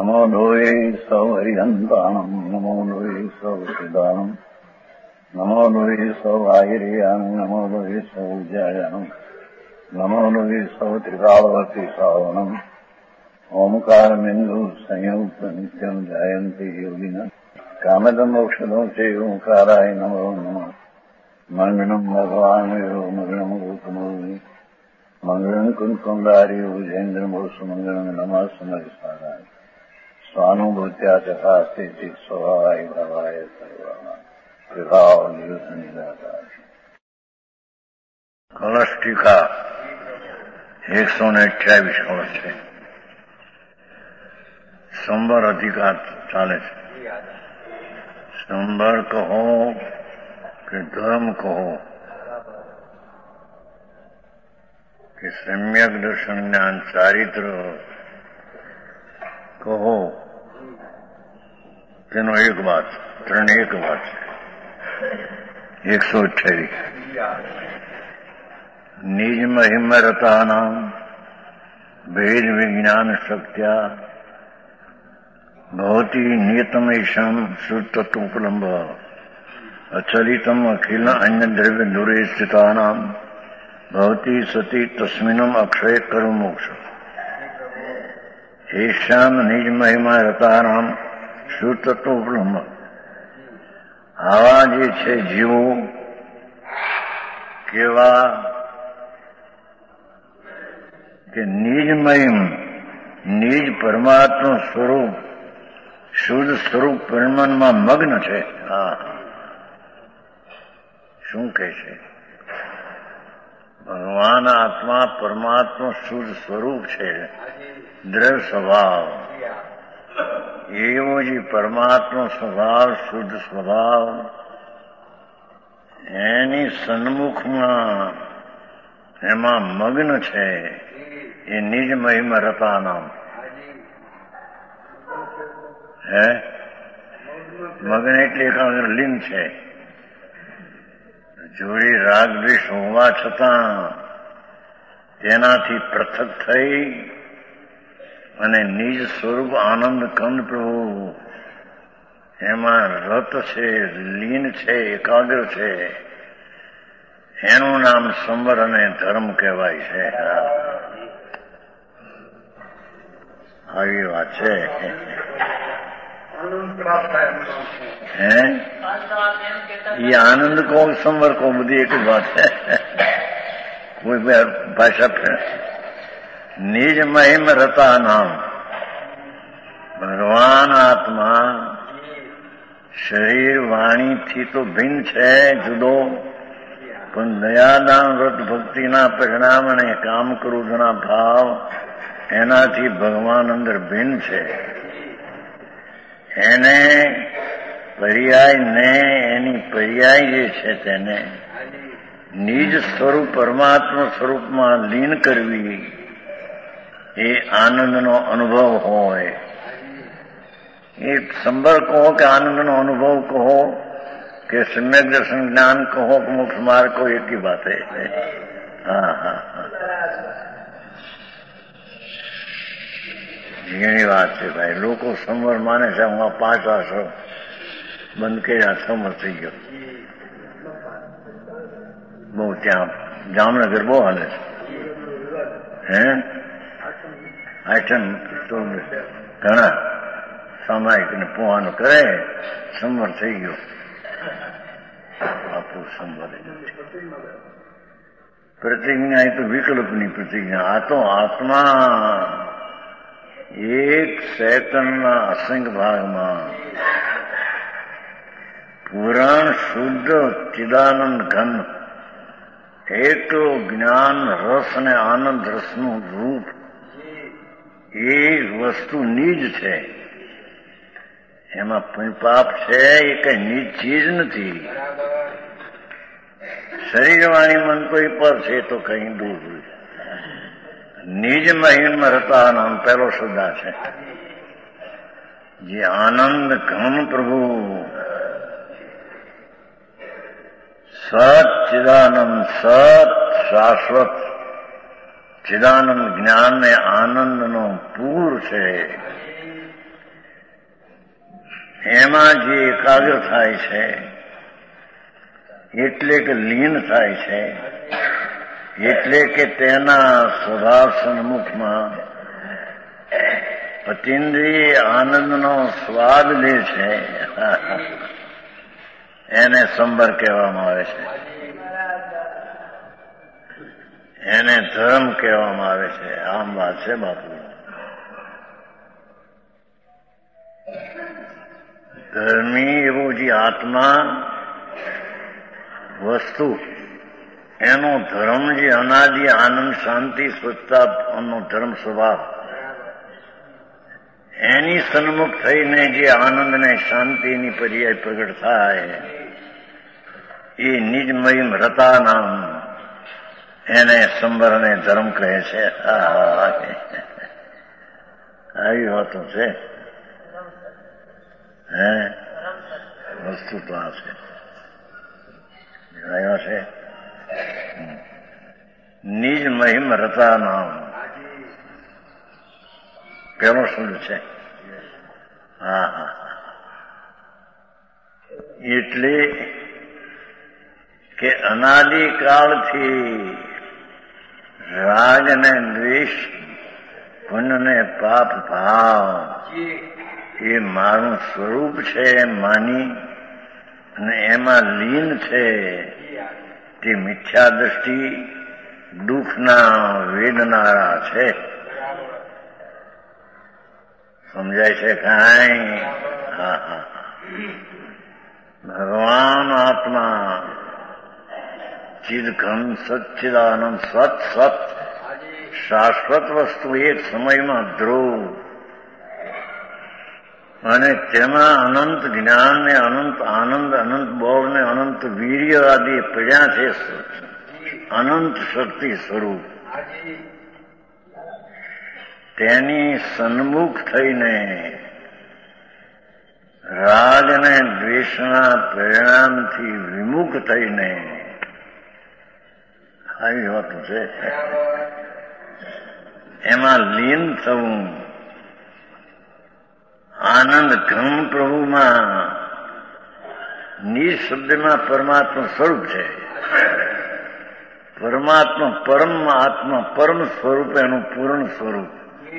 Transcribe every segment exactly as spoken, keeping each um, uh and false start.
नमो लोये सौहरिहन्ताणम् नमो लोये सौसिदानम् नमो लोये सौभागिर्यानम् नमो लोये सौज्यायानम् नमो लोये सौत्रिकालवती सावनम् ओंकारमिन्दु संयुक्त नित्यम् जायन्ति योगिनः कामदम् औषधम् च ओंकाराय नमो नमः मंगलम् भगवान् यो मंगलम् गौतमोऽग्नि मंगलम् कुन्कुण्डारि भुजेन्द्रमोसु मंगलम् नमः समरिसाराय स्वानुभूत्या चकास्ते स्वभावाय भावाय सर्वाणां विभाव निदाताय। कलश टीका एक सौ अठावीस कलश है। संबर अधिकार चाले છે। संबर कहो कि धर्म कहो कि सम्यक दर्शन ज्ञान चारित्र कहो तेनो एक बात त्रण एक बात है। एक सौ अठावीस निज महिमरता नाम भेद विज्ञान शक्त्या भवती नियतम ईशम शुद्धतोपलम्ब अचलितम अखिल अन्य द्रव्य दूरे स्थिता नाम भवती सती तस्मिनम अक्षय करो मोक्ष ईशान निज महिमा रताराम શુદ્ધત્વબ્રહ્મ આવા જે છે જીવો કેવા કે નિજમયમ નિજ પરમાત્મા સ્વરૂપ શુદ્ધ સ્વરૂપ પરિમાણમાં મગ્ન છે। હા શું કહે છે? ભગવાન આત્મા પરમાત્મા શુદ્ધ સ્વરૂપ છે, દ્રવ્ય સ્વભાવ એવો જે પરમાત્મા સ્વભાવ શુદ્ધ સ્વભાવ એની સન્મુખમાં એમાં મગ્ન છે એ નિજ મહિમા રતા નામ હે મગ્ન એટલે એકાગ્ર લીન છે। જોડી રાગ દ્વેષ હોવા છતાં તેનાથી પૃથક થઈ અને નિજ સ્વરૂપ આનંદ કંદ પ્રભુ એમાં રત છે, લીન છે, એકાગ્ર છે, એનું નામ સંવર અને ધર્મ કહેવાય છે। આવી વાત છે। હે ये आनंद को संवर को बधी एक बात है। कोई भाषा पे निज महिम रता नाम भगवान आत्मा शरीर वाणी थी तो भिन्न है जुदो पण दयादान व्रत भक्तिना परिणाम ने काम क्रोधना भाव एनाथी भगवान अंदर भिन्न है। એને પર્યાય ને એની પર્યાય જે છે તેને નિજ સ્વરૂપ પરમાત્મા સ્વરૂપમાં લીન કરવી એ આનંદનો અનુભવ હોય। એ સંબર કહો કે આનંદનો અનુભવ કહો કે સમ્યક દર્શન જ્ઞાન કહો કે મોક્ષ માર્ગ કહો એક ही बात है। हाँ हाँ हाँ ઘણી વાત છે ભાઈ। લોકો સંવર માને છે હું આ પાંચ આસો બંધ કર્યા સંવર થઈ ગયો। બહુ ત્યાં જામનગર બહુ હાલે છે। હે આઠમ તો ઘણા સામાયિક ને પોવાનું કરે સંવર થઈ ગયો। બાપુ સંવર પ્રતિજ્ઞા એ તો વિકલ્પની પ્રતિજ્ઞા। આ તો આત્મા એક સેકન્ડના અસંખ્ય ભાગમાં પૂરણ શુદ્ધ ચિદાનંદ ઘન એટલો જ્ઞાન રસ અને આનંદ રસનું રૂપ એ વસ્તુ નિજ છે। એમાં પાપ છે એ કઈ નિજ ચીજ નથી। શરીર વાણી મન કોઈ પર છે તો કઈ દૂર હોય। નિજ મહિમ રતા નામ પહેલો શબ્દ છે જે આનંદ ઘન પ્રભુ સત ચિદાનંદ સત શાશ્વત ચિદાનંદ જ્ઞાન ને આનંદનો પૂર છે। એમાં જે એકાગ્ર થાય છે એટલે કે લીન થાય છે, એટલે કે તેના સ્વભાવ સન્મુખમાં અતિન્દ્રિય આનંદનો સ્વાદ લે છે, એને સંબર કહેવામાં આવે છે, એને ધર્મ કહેવામાં આવે છે. આમ વાત છે બાપુ. ધર્મી એવો જે આત્મા વસ્તુ, એનો ધર્મ જે અનાદિ આનંદ શાંતિ સ્વચ્છતાનો ધર્મ સ્વભાવ, એની સન્મુખ થઈને જે આનંદ ને શાંતિની પર્યાય પ્રગટ થાય એ નિજમય રતા નામ, એને સંબરને ધર્મ કહે છે. આવી વાતો છે. હે વસ્તુ તો આ છે. આવ્યા છે નિજ મહિમ રતા નામ, પેલો શબ્દ છે. હા હા એટલે કે અનાદિકાળથી રાગ ને દ્વેષ, પુણ્ય ને પાપ ભાવ એ મારું સ્વરૂપ છે એમ માની અને એમાં લીન છે, તે મિથ્યા દ્રષ્ટિ દુઃખના વેદનારા છે. સમજાય છે કાંઈ? હા હા. ભગવાન આત્મા ચિદઘન સચ્ચિદાનંદ સત સત શાશ્વત વસ્તુ એક સમયમાં ધ્રુવ, અને તેમાં અનંત જ્ઞાન ને અનંત આનંદ, અનંત બોધ ને અનંત વીર્ય આદિ પડ્યા છે, અનંત શક્તિ સ્વરૂપ. તેની સન્મુખ થઈને રાગ ને દ્વેષના પરિણામથી વિમુખ થઈને આવી વાતો છે. એમાં લીન થવું, આનંદ ઘન પ્રભુમાં નિજ શબ્દમાં પરમાત્મા સ્વરૂપ છે. પરમાત્મા પરમ આત્મા પરમ સ્વરૂપ, એનું પૂર્ણ સ્વરૂપ,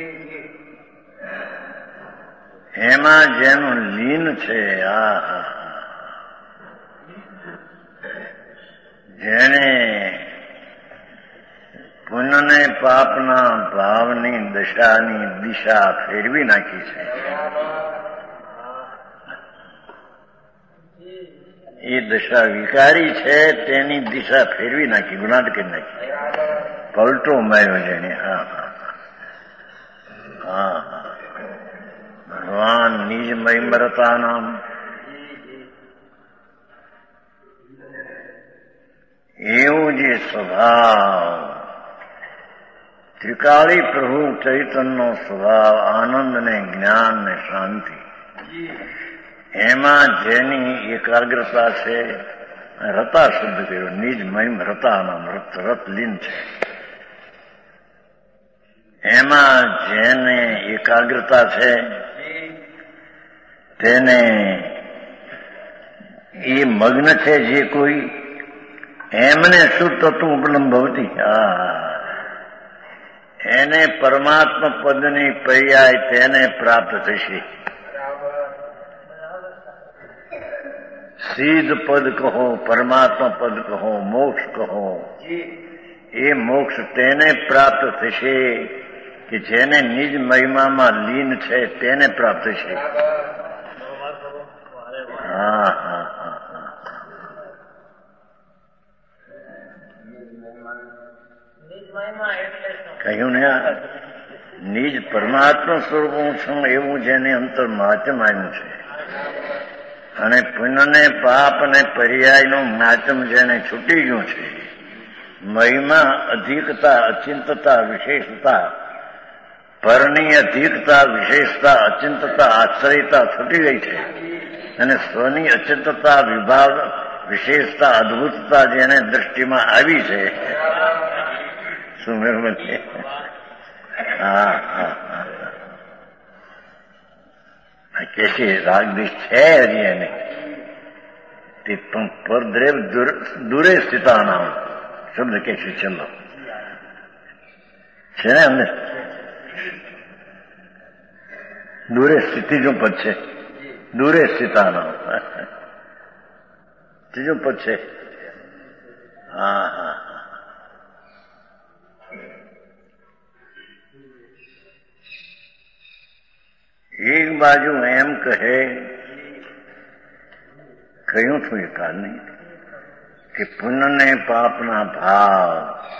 એમાં જેનું લીન છે. આ જેને પુણ્ય ને પાપના ભાવની દશાની દિશા ફેરવી નાખી છે, એ દશા વિકારી છે, તેની દિશા ફેરવી નાખી, ગુનાદ કરી નાખી, પલટો માર્યો જેને. હા હા હા હા. ભગવાન નિજમય મરતા નામ, એવું જે સ્વભાવ ત્રિકાળી પ્રભુ ચૈતનનો સ્વભાવ, આનંદ ને જ્ઞાન ને શાંતિ, એમાં જેની એકાગ્રતા છે, રતા શબ્દ કહ્યો, નિજ મહિમ રતા નામ, રત રત લીન છે. એમાં જેને એકાગ્રતા છે તેને એ મગ્ન છે જે કોઈ, એમને શુદ્ધ તત્વ ઉપલબ્ધ ભવતી. હા, એને પરમાત્મા પદની પર્યાય તેને પ્રાપ્ત થશે. સિદ્ધ પદ કહો, પરમાત્મા પદ કહો, મોક્ષ કહો, એ મોક્ષ તેને પ્રાપ્ત થશે કે જેને નિજ મહિમામાં લીન છે, તેને પ્રાપ્ત થશે. હા હા હા હા. કહ્યું ને, નિજ પરમાત્મા સ્વરૂપ હું છું એવું જેને અંતર માચમ આવ્યું છે, અને પુણ્ય ને પાપ ને પર્યાયનું માચમ જેને છૂટી ગયું છે, મહિમા અધિકતા અચિંતતા વિશેષતા, પરની અધિકતા વિશેષતા અચિંતતા આશ્રયતા છૂટી ગઈ છે, અને સ્વની અચિંતતા વિભાગ વિશેષતા અદભુતતા જેને દ્રષ્ટિમાં આવી છે. શું મેળવે છે? હા હા હા. કે છે રાગદેશ છે હજી એને તે પણ પરદ્રેવ દૂરે સ્થિતાનામ શબ્દ કે છે. ચલો છે ને અંદર દૂરે ત્રીજું પદ છે. દૂરે સ્થિતાનામ ત્રીજું પદ છે. હા હા એક બાજુ એમ કહે કહ્યું છું એ કાલની કે પુણ્ય ને પાપના ભાવ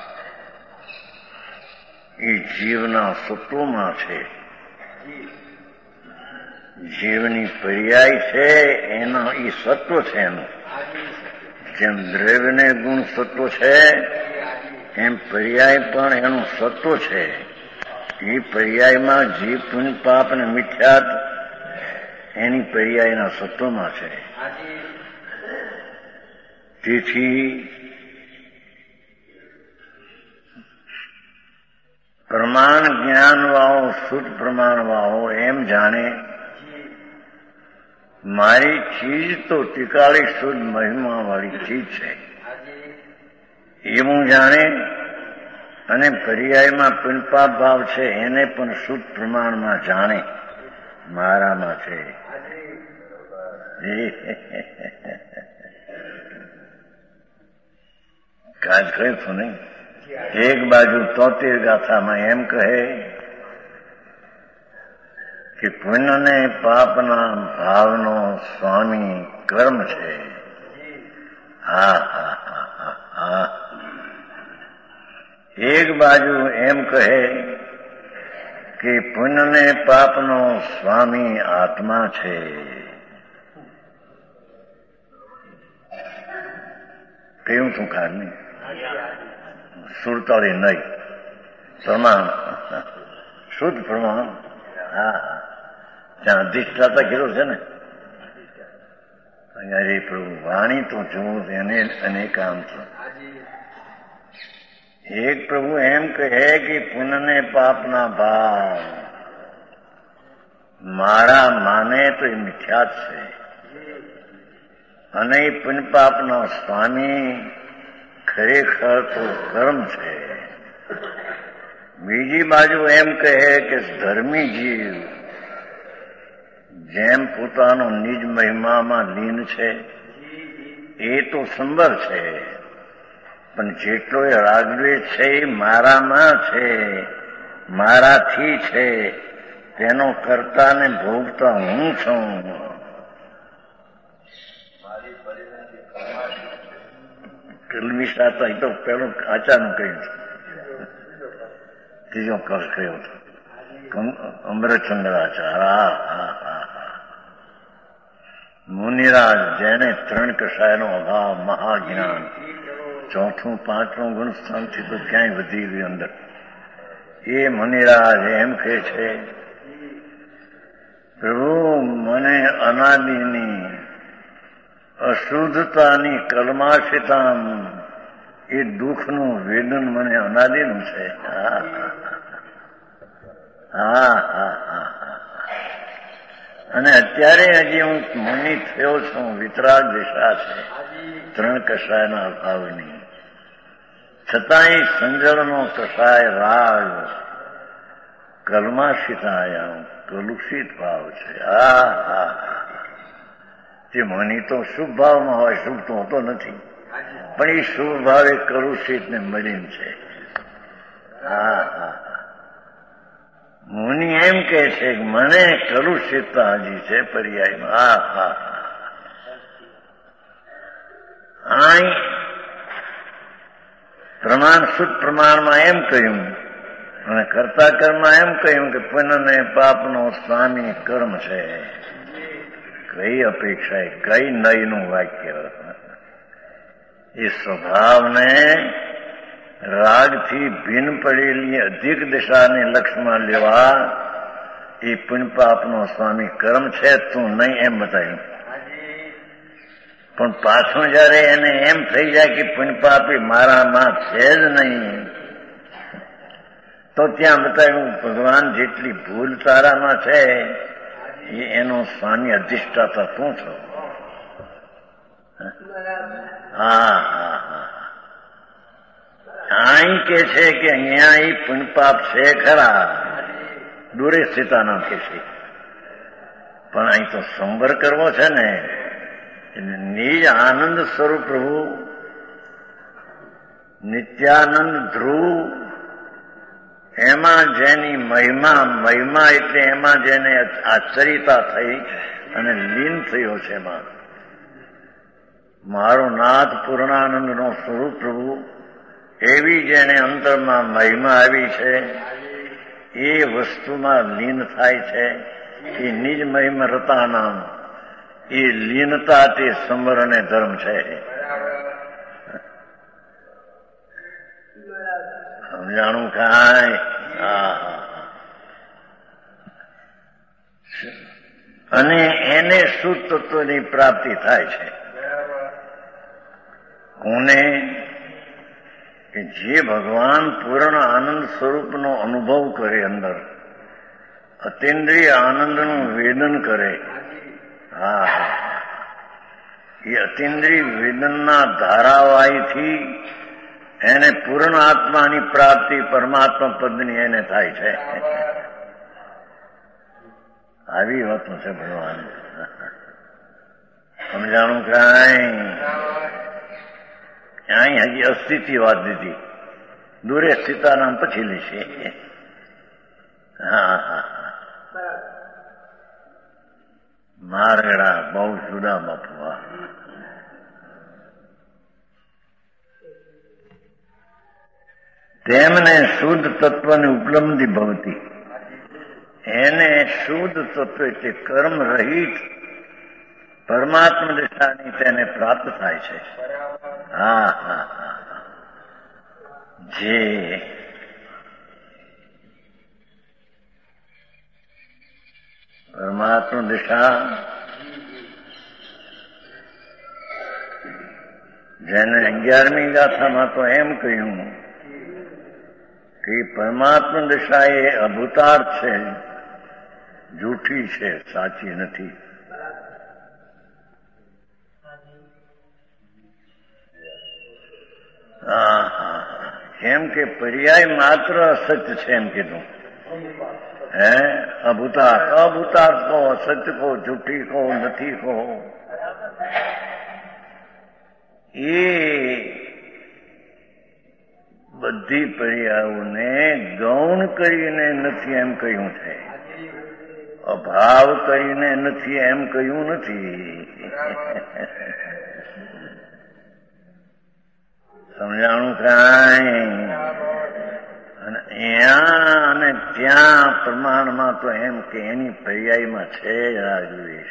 એ જીવના સત્વમાં છે. જીવની પર્યાય છે એનો એ સત્વ છે. એનું જેમ દ્રવ્યને ગુણ સત્વ છે એમ પર્યાય પણ એનું સત્વ છે. એ પર્યાયમાં જીવ પુણ્ય પાપ ને મિથ્યાત એની પર્યાયના સત્વમાં છે. તેથી પ્રમાણ જ્ઞાન વાળો શુદ્ધ પ્રમાણ વાળો એમ જાણે મારી ચીજ તો ટીકાળી શુદ્ધ મહિમા વાળી ચીજ છે એવું જાણે અને પર્યાયમાં પુણ્યપાપ ભાવ છે એને પણ શુદ્ધ પ્રમાણમાં જાણે મારામાં છે. કાજ કહ્યું છું નહીં. એક બાજુ તોતેર ગાથામાં એમ કહે કે પુણ્ય ને પાપના ભાવનો સ્વામી કર્મ છે. હા હા હા હા હા. એક બાજુ એમ કહે કે પુણ્ય ને પાપનો સ્વામી આત્મા છે. કેવું શું કારની સુરતાળી નહીં પ્રમાણ શુદ્ધ પ્રમાણ. હા હા ત્યાં અધિષ્ઠાતા કીધું છે ને અરે પ્રભુ વાણી તો જોવું એને અનેકામ છે. એક પ્રભુ એમ કહે કે પુણ્ય ને પાપના ભાવ મારા માને તો એ મિથ્યા જ છે અને એ પુણ્ય પાપનો સ્વામી ખરેખર તો કર્મ છે. બીજી બાજુ એમ કહે કે ધર્મી જીવ જેમ પોતાનો નિજ મહિમામાં લીન છે એ તો સંબર છે પણ જેટલો એ રાગદ્વેષ છે એ મારામાં છે મારાથી છે તેનો કરતા ને ભોગતા હું છું. કલમિશા તો પેલું આચારનું કહ્યું છે. ત્રીજો કર કહ્યો હતો અમૃતચંદ્રાચાર. હા હા હા હા. મુનિરાજ જેને ત્રણ કષાયનો અભાવ મહાજ્ઞાન ચોથું પાંચમું ગુણસ્થાનથી તો ક્યાંય વધી ગયું અંદર. એ મુનિરાજ એમ કહે છે પ્રભુ મને અનાદિની અશુદ્ધતાની કલમાશિતા એ દુઃખનું વેદન મને અનાદિનું છે. હા હા હા હા. અને અત્યારે હજી હું મુનિ થયો છું. વિતરાગ દિશા છે ત્રણ કષાયના અભાવની છતાંય સંજળનો કષાય રાગ કલમાશિતાયા કલુષિત ભાવ છે. હા હા તે મુનિ તો શુભ ભાવમાં હોય શુભ તો હોતો નથી પણ એ શુભ ભાવે કલુષિત ને મળીને છે. હા હા મુનિ એમ કે છે કે મને કલુષિતતા હજી છે પર્યાયમાં. હા હા હા. પ્રમાણ શુદ્ધ પ્રમાણમાં એમ કહ્યું અને કર્તા કર્મમાં એમ કહ્યું કે પુણ્ય ને પાપનો સ્વામી કર્મ છે. કઈ અપેક્ષા કઈ નયનું વાક્ય. એ સ્વભાવને રાગથી ભિન્ન પડેલી અધિક દિશાને લક્ષ્યમાં લેવા એ પુણ્ય પાપનો સ્વામી કર્મ છે તું નહીં એમ બતાવ્યું. પણ પાછું જયારે એને એમ થઈ જાય કે પુણ્ય પાપી મારામાં છે જ નહીં તો ત્યાં બતાવ્યું ભગવાન જેટલી ભૂલ તારામાં છે એ એનો સ્વામી અધિષ્ઠાતા તું છો. હા હા હા અહીં કે છે કે અહીંયા એ પુણ્યપાપ છે ખરા, દૂરે સ્થિતાના કે છે, પણ અહીં તો સંવર કરવો છે ને. નિજ આનંદ સ્વરૂપ પ્રભુ નિત્યાનંદ ધ્રુવ, એમાં જેની મહિમા, મહિમા એટલે એમાં જેને આશ્ચર્યતા થઈ અને લીન થયો છે. એમાં મારો નાથ પૂર્ણાનંદનો સ્વરૂપ પ્રભુ, એવી જેને અંતરમાં મહિમા આવી છે એ વસ્તુમાં લીન થાય છે. એ નિજ મહિમરતા નામ, એ લીનતા તે સંવર અને ધર્મ છે. સમજાણું કાંઈ? હા હા. અને એને શુદ્ધ તત્વની પ્રાપ્તિ થાય છે. કોને? કે જે ભગવાન પૂર્ણ આનંદ સ્વરૂપનો અનુભવ કરે, અંદર અતિન્દ્રિય આનંદનું વેદન કરે. હા હા. એ અતિન્દ્રિય વેદનના ધારાવાહીથી એને પૂર્ણ આત્માની પ્રાપ્તિ, પરમાત્મા પદની એને થાય છે. આવી વાતો છે ભગવાન. સમજાણું કાંઈ? અહીં હજી અસ્થિતિ વાત દીધી, દૂરે સ્થિતાનામ પછી લેશે. હા હા હા. મારગડા બહુ જુદા બાપુઆ. તેમને શુદ્ધ તત્વની ઉપલબ્ધિ ભવતી, એને શુદ્ધ તત્વ એટલે કર્મ રહિત પરમાત્મા દિશાની તેને પ્રાપ્ત થાય છે. હા હા હા. જે પરમાત્મા દિશા, જેને અગિયારમી ગાથામાં તો એમ કહ્યું કે પરમાત્મા દિશા એ અભૂતાર્થ છે, જૂઠી છે, સાચી નથી. હા હા. કેમ કે પર્યાય માત્ર અસત્ય છે એમ કીધું. હે અભૂતાર્થ, અભૂતાર્થ કહો, અસત્ય કહો, જૂઠી કહો, નથી કહો, એ બધી પર્યાયોને ગૌણ કરીને નથી એમ કહ્યું છે, અભાવ કરીને નથી એમ કહ્યું નથી. સમજાણું કાંઈ? અને ત્યાં અને ત્યાં પ્રમાણમાં તો એમ કે એની પર્યાયમાં છે રાજવીર.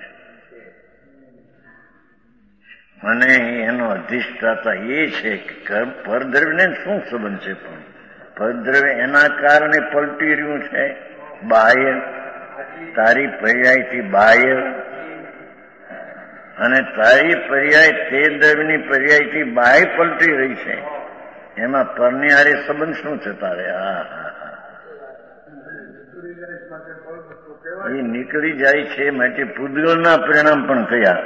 અને એનો અધિષ્ઠાતા એ છે કે પરદ્રવ્યને શું સંબંધ છે? પણ પરદ્રવ્ય એના કારણે પલટી રહ્યું છે. બાહ્ય, તારી પર્યાયથી બાહ્ય, અને તારી પર્યાય તે દ્રવ્યની પર્યાયથી બાહ્ય પલટી રહી છે. એમાં પરની હારે સંબંધ શું છે તારે? હા હા હા. એ નીકળી જાય છે. માટે પૂતગલના પરિણામ પણ કયા?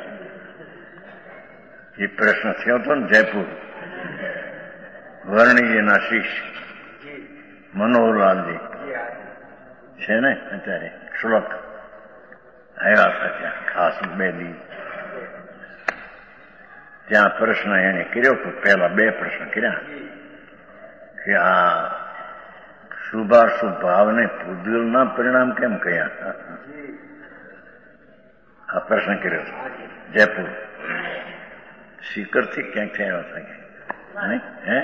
એ પ્રશ્ન થયો હતો ને જયપુર, વર્ણીજીના શિષ્ય મનોહરલાલજી છે ને અત્યારે, શ્લોક આવ્યા હતા ત્યાં ખાસ બે દી. ત્યાં પ્રશ્ન એને કર્યો હતો. પહેલા બે પ્રશ્ન કર્યા કે આ શુભાશુભ ભાવને પૂતગલના પરિણામ કેમ કયા? આ પ્રશ્ન કર્યો હતો જયપુર. શિખરથી ક્યાંક થયા હતા? હે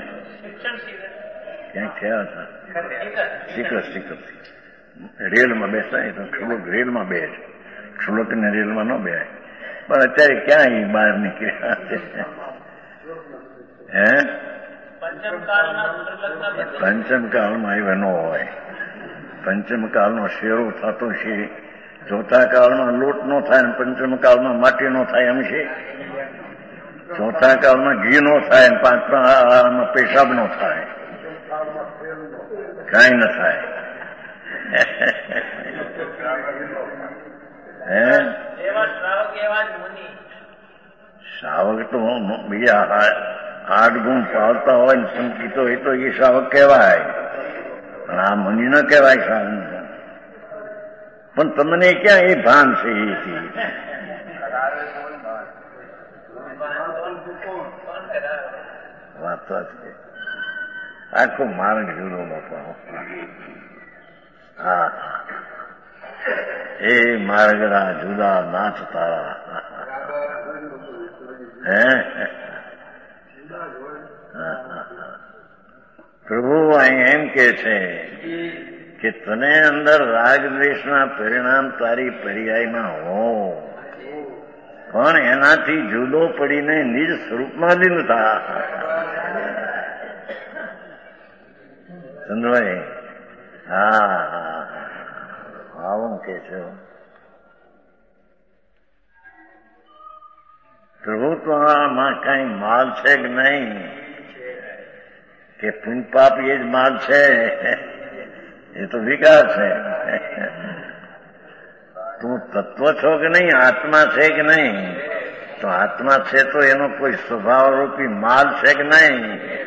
ક્યાંક થયા હતા? શિખર શિખરથી રેલમાં બેસતા તો ક્ષુલક રેલમાં બે છે, ક્ષુલકને રેલમાં ન બે. પણ અત્યારે ક્યાં એ બહાર નીકળ્યા છે? હે પંચમકાળમાં એવા ન હોય. પંચમકાળનો શેરો થતો છે, ચોથા કાળમાં લોટ નો થાય ને પંચમકાળમાં માટી નો થાય એમ છે. ચોથા કાળમાં ઘી નો થાય ને પાંચમા પેશાબ નો થાય, કઈ ન થાય. તો બીજા આઠ ગુણ પાવતા હોય ને સંકિતો હોય તો એ શ્રાવક કહેવાય, પણ આ મુનિ ન કહેવાય શ્રાવક. પણ તમને ક્યાં એ ભાન છે? એ વાત તો છે. આખો માર્ગ જુદો બાપા. હા, એ માર્ગના જુદા નાથ તારા. હે પ્રભુ અહીં એમ કે છે કે તને અંદર રાગ દ્વેષના પરિણામ તારી પર્યાયમાં હો, પણ એનાથી જુદો પડીને નિજ સ્વરૂપમાં લીન થા. સમજવાય? હા હા, આવું કે છે પ્રભુ. તો આમાં કઈ માલ છે કે નહીં? કે પુણ્ય પાપ એ જ માલ છે? એ તો વિકાર છે. તું તત્વ છો કે નહીં? આત્મા છે કે નહીં? તો આત્મા છે તો એનો કોઈ સ્વભાવરૂપી માલ છે કે નહીં?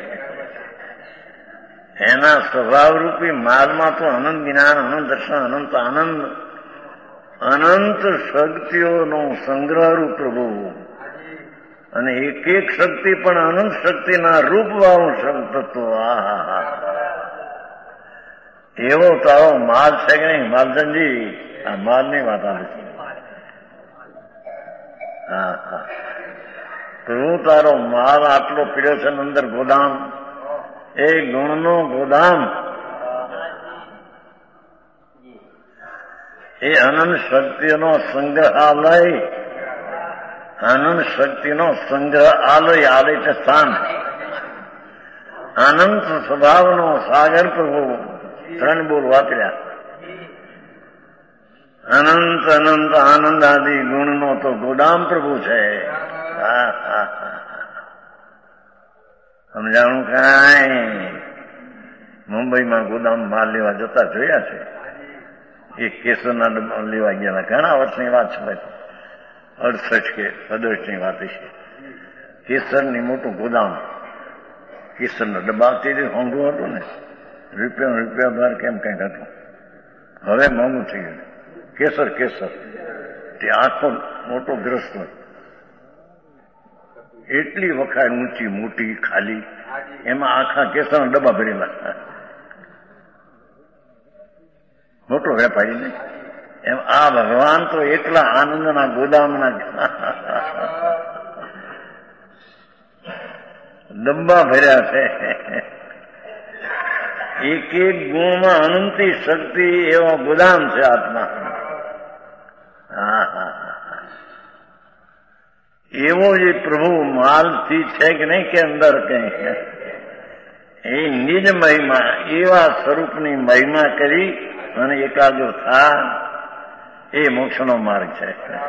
એના સ્વભાવરૂપી માલમાં તો અનંત જ્ઞાન, અનંત દર્શન, અનંત આનંદ, અનંત શક્તિઓનો સંગ્રહરૂપ પ્રભુ. અને એક એક શક્તિ પણ અનંત શક્તિના રૂપવાળું તત્વ. આહા, એવો તારો માલ છે કે નહીં? માલધનજી, આ માલની વાત આવે છે. હા હા, પ્રભુ તારો માલ આટલો પીડ્યો છે અંદર ગોદામ, એ ગુણનો ગોદામ, એ અનંત શક્તિનો સંગ્રહાલય, અનંત શક્તિનો સંગ્રહાલય, આલય છે સ્થાન, અનંત સ્વભાવનો સાગર પ્રભુ. ત્રણ બોલ વાપર્યા. અનંત અનંત આનંદ આદિ ગુણનો તો ગોદામ પ્રભુ છે. હા હા હા, સમજાણું? કાંઈ મુંબઈમાં ગોદામ માલ લેવા જતા જોયા છે. એ કેસરના ડબ્બા લેવા ગયા, ઘણા વર્ષની વાત છે ભાઈ, અડસઠ કે સડસઠની વાત છે. કેસરની મોટું ગોદામ, કેસરના ડબ્બા તે મોંઘું હતું ને, રૂપિયા રૂપિયા બાર કેમ કંઈક હતું. હવે મોંઘું થઈ ગયું. કેસર કેસર તે આખો મોટો ગ્રસ્ત હોય, એટલી વખાણ ઊંચી મોટી ખાલી, એમાં આખા કેસરના ડબ્બા ભરેલા. મોટો વેપારી ને એમ આ ભગવાન તો એકલા આનંદના ગોદામના ડબ્બા ભર્યા છે. એક એક ગુણમાં અનંતી શક્તિ એવો ગોદામ છે આત્મા. હા હા, એવો જે પ્રભુ માલથી છે કે નહીં કે અંદર કઈ, એ નિજ મહિમા એવા સ્વરૂપની મહિમા કરી અને એકાગ્ર થા, એ મોક્ષનો માર્ગ છે.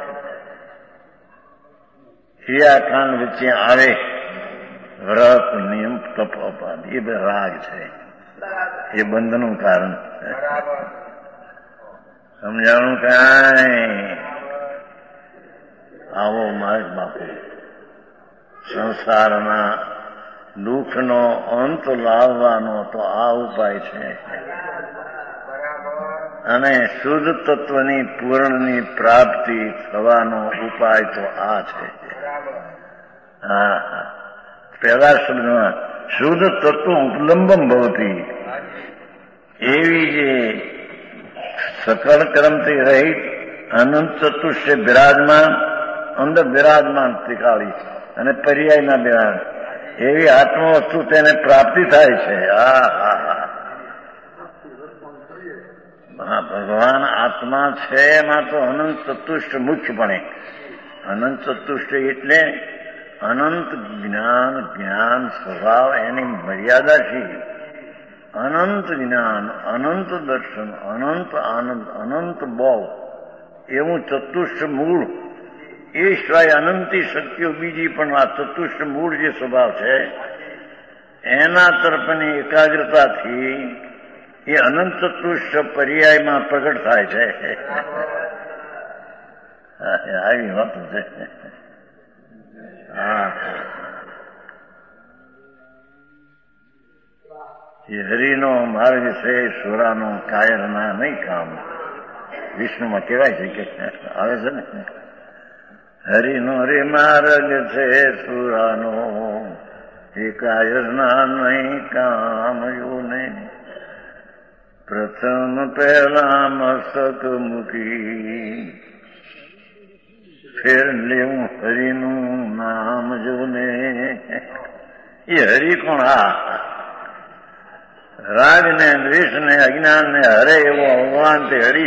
ક્રિયાકાંડ વચ્ચે આવે વ્રત, નિયમ, તપ, અપાદ, એ બે રાગ છે, એ બંધનું કારણ. સમજાણું? કાંઈ આવો માર્ગ બાપુ. સંસારના દુઃખનો અંત લાવવાનો તો આ ઉપાય છે, અને શુદ્ધ તત્વની પૂર્ણની પ્રાપ્તિ થવાનો ઉપાય તો આ છે. હા હા, પહેલા શબ્દમાં શુદ્ધ તત્વ ઉપલંબમ ભવતી, એવી જે સકળ કર્મથી રહિત અનંત ચતુષ્ય બિરાજમાન, અંદર બિરાજમાન ત્રિકાળી અને પર્યાયના બિરાજ, એવી આત્મ વસ્તુ તેને પ્રાપ્તિ થાય છે. હા હા હા, હા, ભગવાન આત્મા છે એમાં તો અનંત ચતુષ્ટ મુખ્યપણે. અનંત ચતુષ્ટ એટલે અનંત જ્ઞાન, જ્ઞાન સ્વભાવ, એની મર્યાદા છે. અનંત જ્ઞાન, અનંત દર્શન, અનંત આનંદ, અનંત બોવ, એવું ચતુષ્ટ મૂળ. એ સિવાય અનંતી શક્તિઓ બીજી પણ આ ચતુષ્ટ મૂળ જે સ્વભાવ છે એના તરફની એકાગ્રતાથી એ અનંત ચતુષ્ટ પર્યાયમાં પ્રગટ થાય છે. આવી વાત છે. હા, એ હરિનો માર્ગ છે સુરાનો કાયરના નહીં કામ. વિષ્ણુમાં કહેવાય છે કે આવે છે ને, હરિનો રે માર્ગ છે સુરાનો એ કાયરના નહીં કામ. ને પ્રથમ પહેલા મસ્તક મૂકી ફેર લેવું હરિનું નામ જોને. એ હરિ કોણ? હા, રાગ ને દ્વેષ ને અજ્ઞાન ને હરે એવો ભગવાન તે હરિ.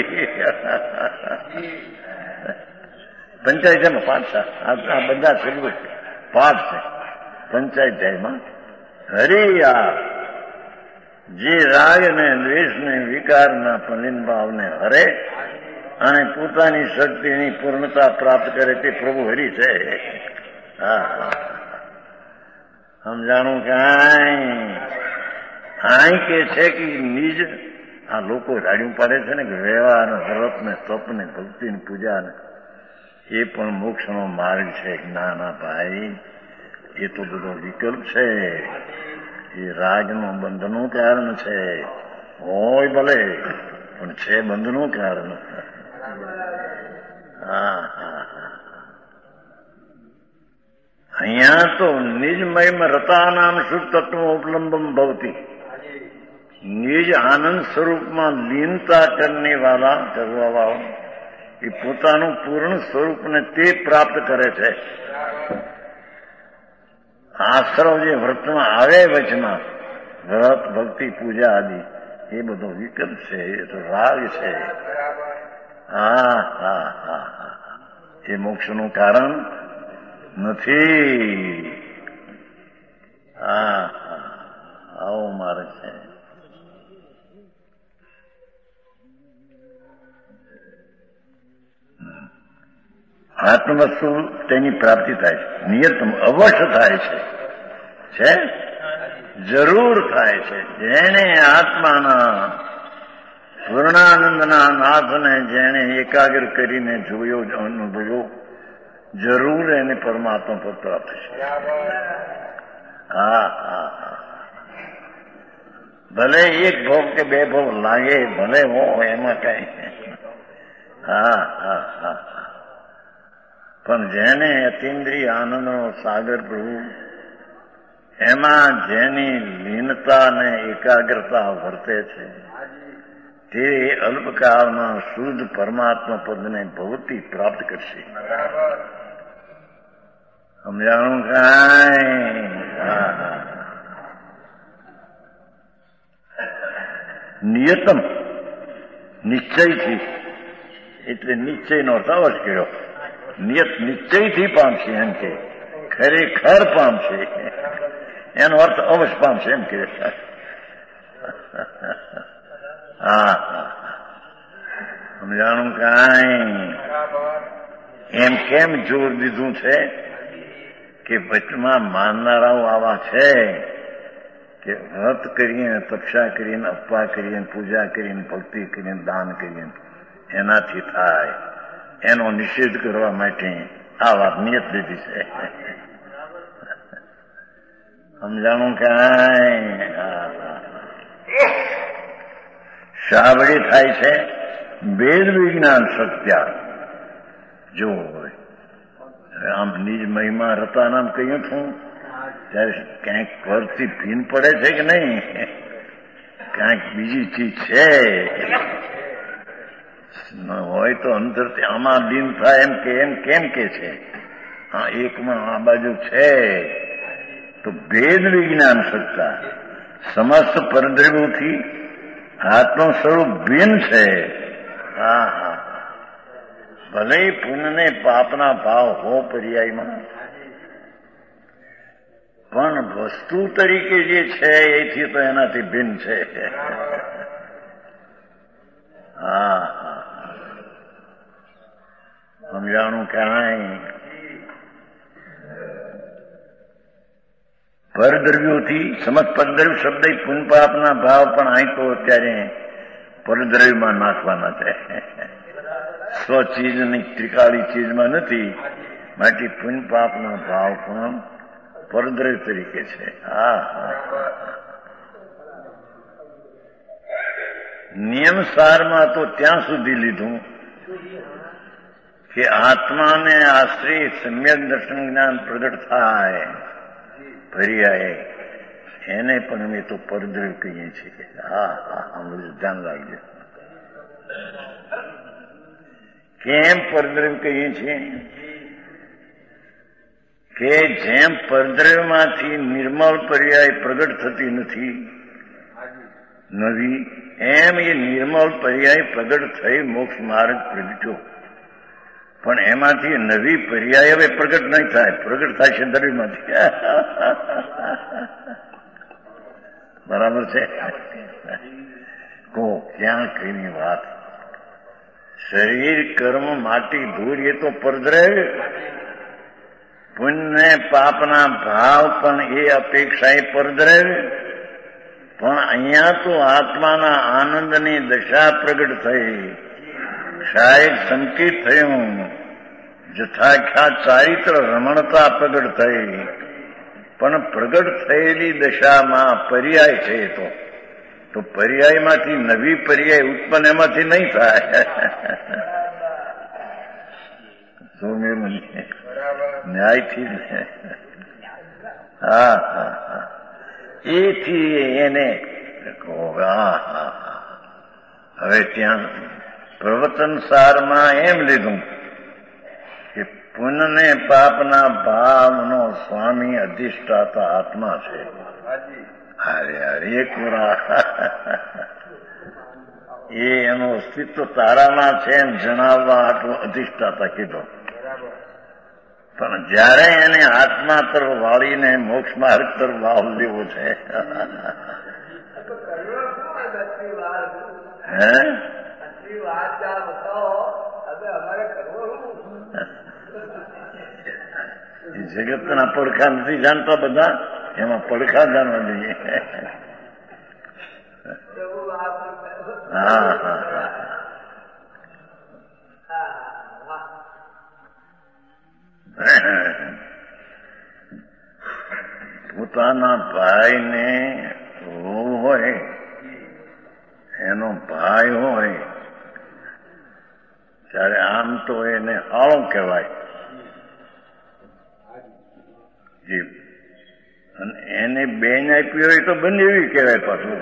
પંચાયતમાં પાઠ છે આ બધા છેલ્લું પાઠ છે પંચાયતમાં. હરિ આ જે રાગ ને દ્વેષ ને વિકારના પલિન ભાવને હરે અને પોતાની શક્તિની પૂર્ણતા પ્રાપ્ત કરે તે પ્રભુ હરિ છે. હા, સમજાણું કાંઈ આઈ કે છે કે નિજ આ લોકો રાડ્યું પાડે છે ને કે વ્યવહાર વ્રત ને તપ ને ભક્તિ ને પૂજા ને એ પણ મોક્ષનો માર્ગ છે. જ્ઞાના ભાઈ, એ તો બધો વિકલ્પ છે. એ રાજનું બંધનું કારણ છે. હોય ભલે, પણ છે બંધનું કારણ. હા હા હા, અહીંયા તો નિજમય રતા નામ શુદ્ધ તત્વ ઉપલંબમ ભવતી. નિજ આનંદ સ્વરૂપમાં લીનતા કરને વાળા કરવા વાળો એ પોતાનું પૂર્ણ સ્વરૂપને તે પ્રાપ્ત કરે છે. આશ્રવ જે વ્રતમાં આવે વચમાં વ્રત ભક્તિ પૂજા આદિ એ બધો વિકલ્પ છે, એ તો રાગ છે. હા હા હા હા, એ મોક્ષનું કારણ નથી. હા હા, આવો માર્ગ છે. આત્મવસ્તુ તેની પ્રાપ્તિ થાય છે, નિયત અવશ્ય થાય છે, છે જરૂર થાય છે. જેણે આત્માના પૂર્ણાનંદના નાથને જેણે એકાગ્ર કરીને જોયો અનુભવ્યો, જરૂર એને પરમાત્મા પદ પ્રાપ્ત છે. હા હા હા, ભલે એક ભોગ કે બે ભોગ લાગે, ભલે હો એમાં કઈ. હા હા હા, પણ જેને અતિન્દ્રિય આનંદનો સાગર પ્રભુ એમાં જેની લીનતા ને એકાગ્રતા વર્તે છે તે અલ્પકાળમાં શુદ્ધ પરમાત્મા પદને ભવતી પ્રાપ્ત કરશે. સમજાણું કાંઈ? હા હા, નિયતમ નિશ્ચયથી, એટલે નિશ્ચયનો અર્થ અવશ્ય કર્યો. નિયત નિશ્ચયથી પામશે એમ કે ખરેખર પામશે, એનો અર્થ અવશ્ય પામશે એમ કે. હા હા, સમજાણું કાંઈ? એમ કેમ જોર દીધું છે કે વચમાં માનનારાઓ આવા છે કે વ્રત કરીને, તપસ્યા કરીને, અપવા કરીને, પૂજા કરીને, ભક્તિ કરીને, દાન કરીને એનાથી થાય, એનો નિષેધ કરવા માટે આ વાત નિયત લીધી છે. સમજાણું કાંઈ? શાબડી થાય છે વેદ વિજ્ઞાન સત્ય. જો આમ નિજ મહિમા રતા નામ કહ્યું છું ત્યારે ક્યાંક પરથી ભીન પડે છે કે નહીં? ક્યાંક બીજી ચીજ છે હોય તો અંદરથી આમાં લીન થાય એમ કે એમ કેમ કે છે? આ એકમાં આ બાજુ છે તો ભેદ વિજ્ઞાન સત્તા સમસ્ત પરદ્રવ્યોથી આત્મ સ્વરૂપ ભિન્ન છે. હા હા, ભલે પુણ્ય પાપના ભાવ હો પર્યાયમાં, પણ વસ્તુ તરીકે જે છે એથી તો એનાથી ભિન્ન છે. હા હા, સમજાણું કાંઈ? પરદ્રવ્યોથી સમજ પરદ્રવ્ય શબ્દ પુન પાપના ભાવ પણ અહીં તો અત્યારે પરદ્રવ્યમાં નાખવાના છે. સ્વ ચીજની ત્રિકાળી ચીજમાં નથી, માટે પુણ્ય પાપનો ભાવ પણ પરદ્રવ્ય તરીકે છે. હા નિયમ સારમાં તો ત્યાં સુધી લીધું કે આત્માને આશ્રય સમ્યક દર્શન જ્ઞાન પ્રગટ થાય પર્યાય એને પણ અમે તો પરદ્રવ્ય કહીએ છીએ. હા હા બધું ધ્યાન રાખજો. કેમ પરદ્રવ્ય કહીએ છીએ? કે જેમ પરદ્રવ્યમાંથી નિર્મળ પર્યાય પ્રગટ થતી નથી નવી, એમ એ નિર્મળ પર્યાય પ્રગટ થઈ મોક્ષ માર્ગ પ્રગટ્યો, પણ એમાંથી નવી પર્યાય હવે પ્રગટ નહીં થાય, પ્રગટ થાય છે દ્રવ્યમાંથી. બરાબર છે? કો ક્યાં કઈની વાત. શરીર કર્મ માટી ધૂળ એ તો પરદ્રવ્ય, પુણ્ય પાપના ભાવ પણ એ અપેક્ષા એ પરદ્રવ્ય, પણ અહીંયા તો આત્માના આનંદની દશા પ્રગટ થઈ, શાયદ સંકેત થયું, જથાખ્યાત ચારિત્ર રમણતા પ્રગટ થઈ, પણ પ્રગટ થયેલી દશામાં પર્યાય છે. તો તો પર્યાયમાંથી નવી પર્યાય ઉત્પન્ન એમાંથી નહીં થાય. ન્યાયથી હા હા હા એથી એને હવે ત્યાં પ્રવચન સારમાં એમ લીધું કે પુણ્ય પાપના ભાવનો સ્વામી અધિષ્ઠાતા આત્મા છે. અરે અરે કુરા એ એનું અસ્તિત્વ તારામાં છે એમ જણાવવા આટલું અધિષ્ઠાતા કીધો. પણ જયારે એને આત્મા તરફ વાળીને મોક્ષ માર્ગ તરફ વાવ લેવો છે, હે જગતના પડખા નથી જાણતા બધા, એમાં પડખા જાણવા જોઈએ. હા હા હા પોતાના ભાઈને રોવું હોય, એનો ભાઈ હોય ત્યારે આમ તો એને હાળો કહેવાય, અને એને બેન આપી હોય તો બંને એવી કહેવાય પાછું.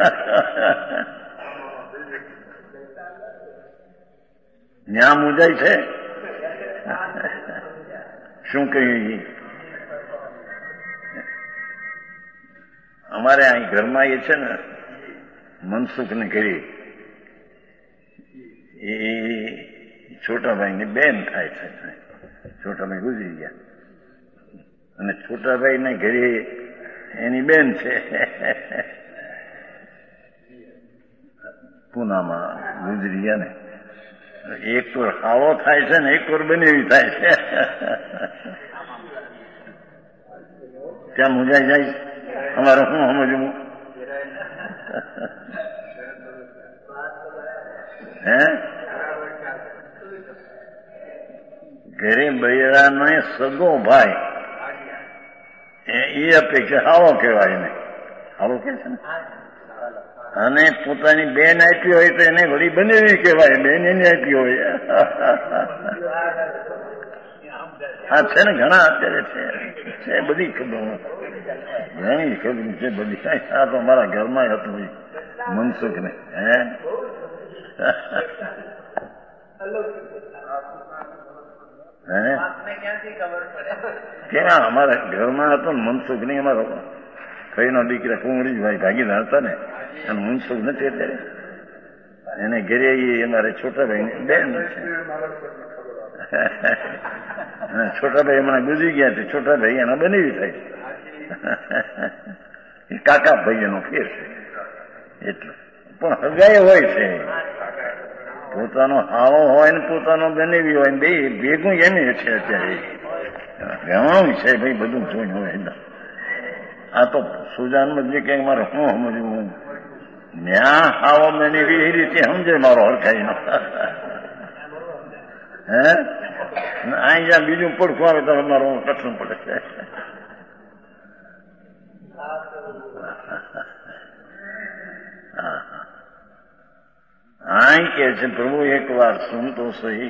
ન્યા મુજાય છે. શું કહીએ? અમારે અહીં ઘરમાં એ છે ને મનસુખ ને કરી એ છોટાભાઈની બેન થાય છે. છોટાભાઈ ગુજરી ગયા અને છોટાભાઈ ને ઘરે એની બેન છે પૂનામાં ગુજરી ગયા ને. એક તો હાવો થાય છે ને એક વાર બનેવી થાય છે. ત્યાં મુજાઈ જાય. અમારે શું સમજવું? હે ઘરે બૈરાનો સગો ભાઈ એ અપેક્ષા હાવો કહેવાય ને, હાવો કે છે ને. અને પોતાની બેન આપી હોય તો એને વળી બનેવી કહેવાય, બેન એને આપી હોય. હા છે ને, ઘણા અત્યારે છે બધી ખબર, ઘણી ખબર છે બધી. આ તો મારા ઘરમાં હતું મનસુખ ને. હે ક્યાં અમારા ઘરમાં હતો ને મનસુખ નહીં. અમારો કઈનો દીકરા કુંવરીભાઈ ભાગીદાર હતા ને, અને મનસુખ નથી અત્યારે. એને ઘરે અમારે છોટાભાઈ બેન છે. છોટાભાઈ હમણાં ગુજરી ગયા છે. છોટાભાઈ એના બનેવી થાય એ કાકા ભાઈ એનો ફેર છે એટલું. પણ હગાઈ હોય છે, પોતાનો હાવો હોય ને પોતાનો બનેવી હોય ને બે ભેગું એમ છે. અત્યારે ઘણું છે ભાઈ, બધું જોઈ હોય. આ તો સુજાનમાં જે કંઈક મારે શું સમજવું, ન્યા હાવો બનેવી એ રીતે સમજે મારો હરખાઈ નો. હે અહીં જ્યાં બીજું પડખું આવે તો અમારો કઠણ પડે છે. અહીં કે છે પ્રભુ એક વાર સુન તો સહી.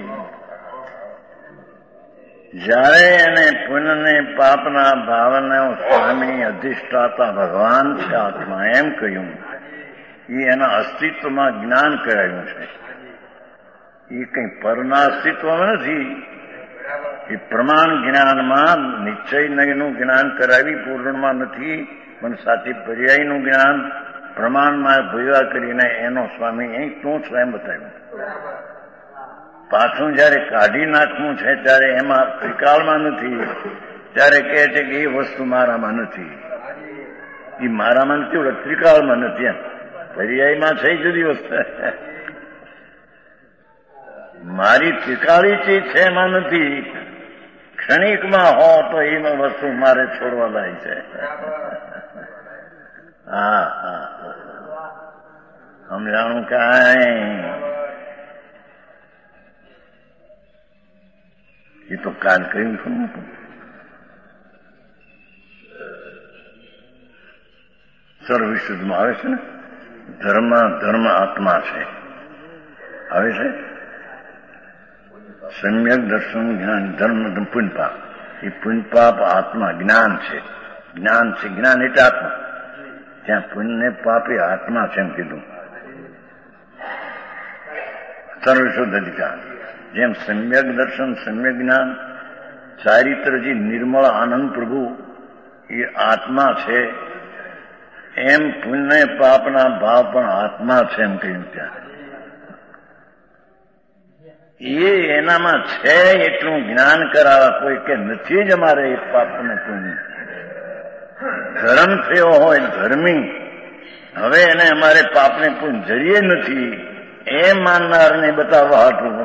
જયારે એને પુણ્યને પાપના ભાવને સ્વામી અધિષ્ઠાતા ભગવાન છે આત્મા એમ કહ્યું, એ એના અસ્તિત્વમાં જ્ઞાન કરાયું છે. એ કઈ પરના અસ્તિત્વમાં નથી, એ પ્રમાણ જ્ઞાનમાં નિશ્ચયનું જ્ઞાન કરાવી પૂર્ણમાં નથી, પણ સાથે પર્યાયનું જ્ઞાન પ્રમાણમાં ભેગા કરીને એનો સ્વામી અહીં તું સ્વયં બતાવ્યું. પાછું જયારે કાઢી નાખવું છે ત્યારે એમાં ત્રિકાળમાં નથી, ત્યારે કહે છે કે એ વસ્તુ મારામાં નથી, એ મારામાં નથી, ત્રિકાળમાં નથી, એમ પર્યાયમાં છે જુદી વસ્તુ. મારી ત્રિકાળી ચીજ છે એમાં નથી, ક્ષણિકમાં હો તો એમાં વસ્તુ મારે છોડવા લાય છે. હા હા સમજાણું કાંઈ એ તો કાલ કહ્યું છું. સર્વવિશુદ્ધમાં આવે છે ને, ધર્મ ધર્મ આત્મા છે આવે છે. સમ્યક દર્શન જ્ઞાન ધર્મ પુણ્યપાપ, એ પુણ્યપાપ આત્મા જ્ઞાન છે. જ્ઞાન છે, જ્ઞાન એટલે આત્મા. ત્યાં પુણ્ય પાપ એ આત્મા છે એમ કીધું. સર્વશુદ્ધ અધિકાર જેમ સમ્યક દર્શન સમ્યક જ્ઞાન ચારિત્રજી નિર્મળ આનંદ પ્રભુ એ આત્મા છે, એમ પુણ્ય પાપના ભાવ પણ આત્મા છે એમ કહ્યું. ત્યાં એ એનામાં છે એટલું જ્ઞાન કરાવવા કોઈ કે નથી જ અમારે એ પાપને પુણ્ય. ધર્મ થયો હોય ધર્મી, હવે એને અમારે પાપને પુણ્ય જરીએ નથી એમ માનનારને બતાવવા હતું.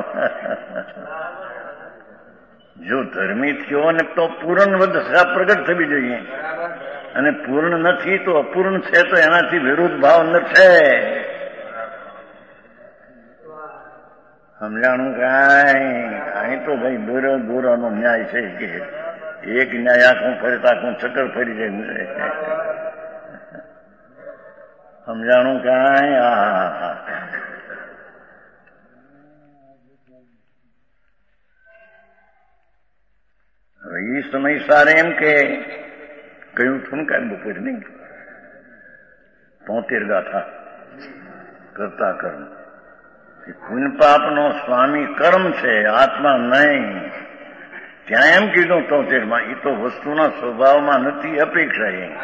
જો ધર્મી થયો ને તો પૂર્ણ વધા પ્રગટ થવી જોઈએ, અને પૂર્ણ નથી તો અપૂર્ણ છે, તો એનાથી વિરુદ્ધ ભાવ અંદર છે. સમજાણું કાંઈ અહીં તો ભાઈ દોરો દોરાનો ન્યાય છે કે એક ન્યાય આખું ફરી આખું ચક્કર ફરી જાય. સમજાણું કાંઈ આ હવે એ સમય સારે એમ કે કયું છું કાંઈ બપોર નહીં તોતેર ગાથા કરતા કર્મ. પુણ્ય પાપનો સ્વામી કર્મ છે, આત્મા નહીં. ત્યાં એમ કીધું તોતેરમાં, એ તો વસ્તુના સ્વભાવમાં નથી, અપેક્ષા એ.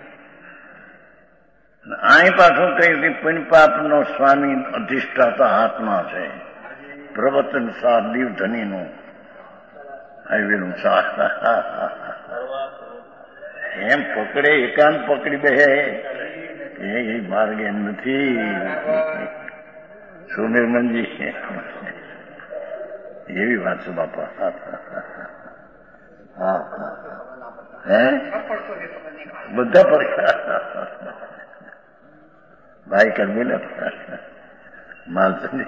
અહીં પાછું કહ્યું પુણ્ય પાપનો સ્વામી અધિષ્ઠાતા આત્મા છે. પ્રવચન સાત દીવ ધનીનું આવેલું સાત એમ પકડે એકાંત પકડી દે એ માર્ગ એમ નથી. સુનિર્મનજી એવી વાત છે બાપા. હા હે બધા પડતા ભાઈ કરવી ને માલચંદ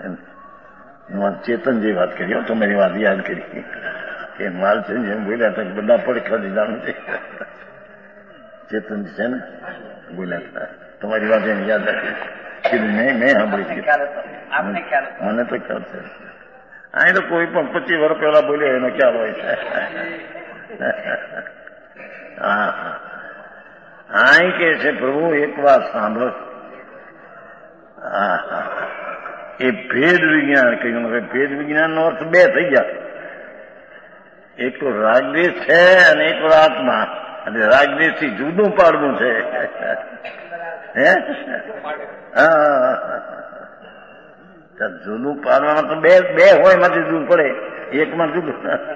ચેતન જે વાત કરી, તમારી વાત યાદ કરી કે માલચંદ જેમ બોલ્યા હતા બધા પડખા દીધાનું છે. ચેતન છે ને બોલ્યા હતા, તમારી વાત એને યાદ રાખી કીધું નહીં મેં સાંભળી મને તો ખ્યાલ છે. અહીં તો કોઈ પણ પચીસ વર્ષ પહેલા બોલ્યો એનો ખ્યાલ હોય છે. હા હા અહીં કે છે પ્રભુ એક વાત સાંભળો. હા હા એ ભેદ વિજ્ઞાન કહ્યું. હવે ભેદ વિજ્ઞાન નો અર્થ બે થઈ ગયા, એક તો રાગદેશ છે અને એક આત્મા, અને રાગદેશ થી જુદું પાડવું છે. હે હા જુદું પાડવામાં તો બે બે હોય માંથી જુદું પડે, એકમાં જુદું.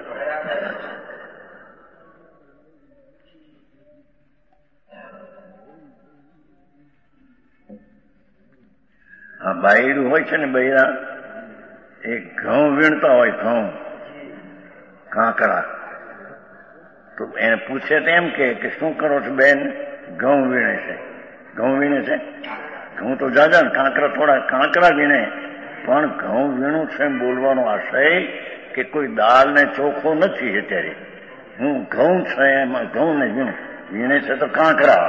આ બાયડું હોય છે ને બૈરા, એ ઘઉં વીણતા હોય, ઘઉં કાંકરા, તો એને પૂછે તો એમ કે શું કરો છો બેન? ઘઉં વીણે છે. ઘઉં વીણે છે, ઘઉં તો જાજા ને કાંકરા થોડા કાંકરા વીણે, પણ ઘઉં વીણું છે બોલવાનો આશય કે કોઈ દાળ ને ચોખ્ખો નથી અત્યારે. હું ઘઉં છે એમાં ઘઉં ને વીણ વીણે છે તો કાંકરા.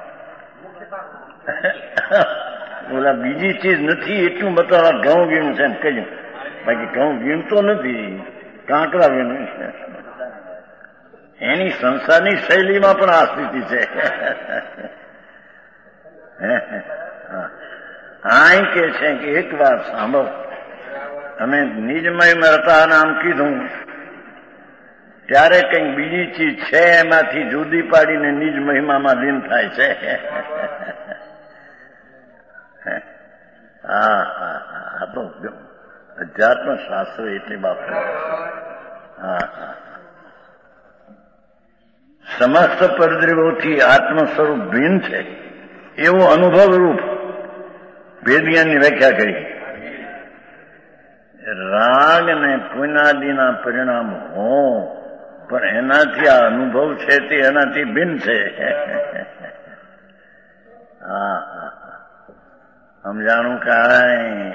ઓલા બીજી ચીજ નથી એટલું બતાવવા ઘઉં વીણું છે એમ કહ્યું. બાકી ઘઉં વીણતો નથી, કાંકરા વીણું છે. એની સંસારની શૈલીમાં પણ આ સ્થિતિ છે. આ કે છે કે એક વાર સાંભળો, અમે નિજમયમાં હતા નામ કીધું ત્યારે કંઈક બીજી ચીજ છે એમાંથી જુદી પાડીને નિજ મહિમામાં લીન થાય છે. હા હા હા તો અધ્યાત્મ શાસ્ત્ર એટલે બાપુ. હા હા સમસ્ત પરદ્રવ્યોથી આત્મ સ્વરૂપ ભિન્ન છે એવો અનુભવ રૂપ વેદજ્ઞાનની વ્યાખ્યા કરી. રાગ ને પુનાદિના પરિણામ હો, પણ એનાથી આ અનુભવ છે તે એનાથી ભિન્ન છે. હા હા સમજાણું કાંઈ?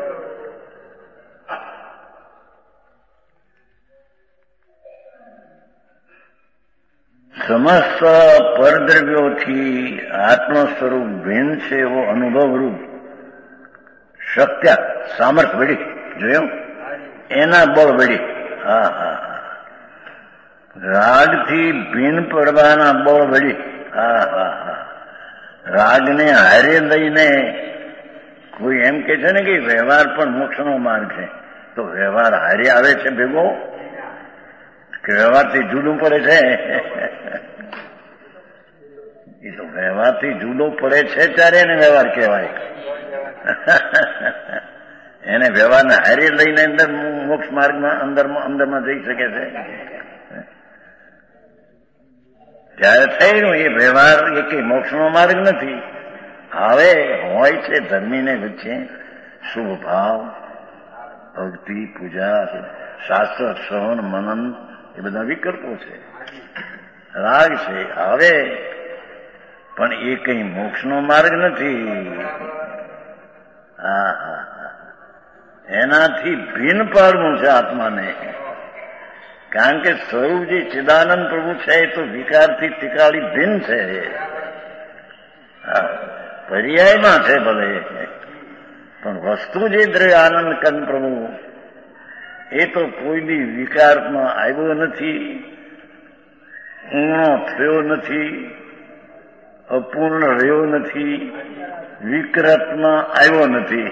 સમસ્ત પરદ્રવ્યોથી આત્મ સ્વરૂપ ભિન્ન છે એવો અનુભવ રૂપ શક્ય સામર્થ્ય વળી જોયું એના બળ વળી. હા હા હા રાગથી ભિન્ન પડવાના બળ વળી. હા હા હા રાગને હારે લઈને કોઈ એમ કે છે ને કે વ્યવહાર પણ મોક્ષનો માર્ગ છે, તો વ્યવહાર હારે આવે છે ભેગો કે વ્યવહારથી જુદું પડે છે? એ તો વ્યવહારથી જુદો પડે છે ત્યારે એને વ્યવહાર કહેવાય. એને વ્યવહારને હારે લઈને અંદર મોક્ષ માર્ગમાં અંદર અંદરમાં જઈ શકે છે ત્યારે થયેલું. એ વ્યવહાર એ કઈ મોક્ષનો માર્ગ નથી. હવે હોય છે ધર્મીને વચ્ચે શુભ ભાવ, ભક્તિ, પૂજા, શાસ્ત્ર શ્રવણ, મનન એ બધા વિકલ્પો છે, રાગ છે. હવે પણ એ કઈ મોક્ષનો માર્ગ નથી. હા હા એનાથી ભિન્ન પાડવું છે આત્માને. કારણ કે સ્વરૂપ જે ચિદાનંદ પ્રભુ છે એ તો વિકારથી ટીકાળી ભિન્ન છે. હા પર્યાયમાં છે ભલે, પણ વસ્તુ જે દ્રવ્ય આનંદ કંદ પ્રભુ એ તો કોઈ બી વિકારમાં આવ્યો નથી, ઊંઘો થયો નથી, અપૂર્ણ રહ્યો નથી, વિકૃતમાં આવ્યો નથી.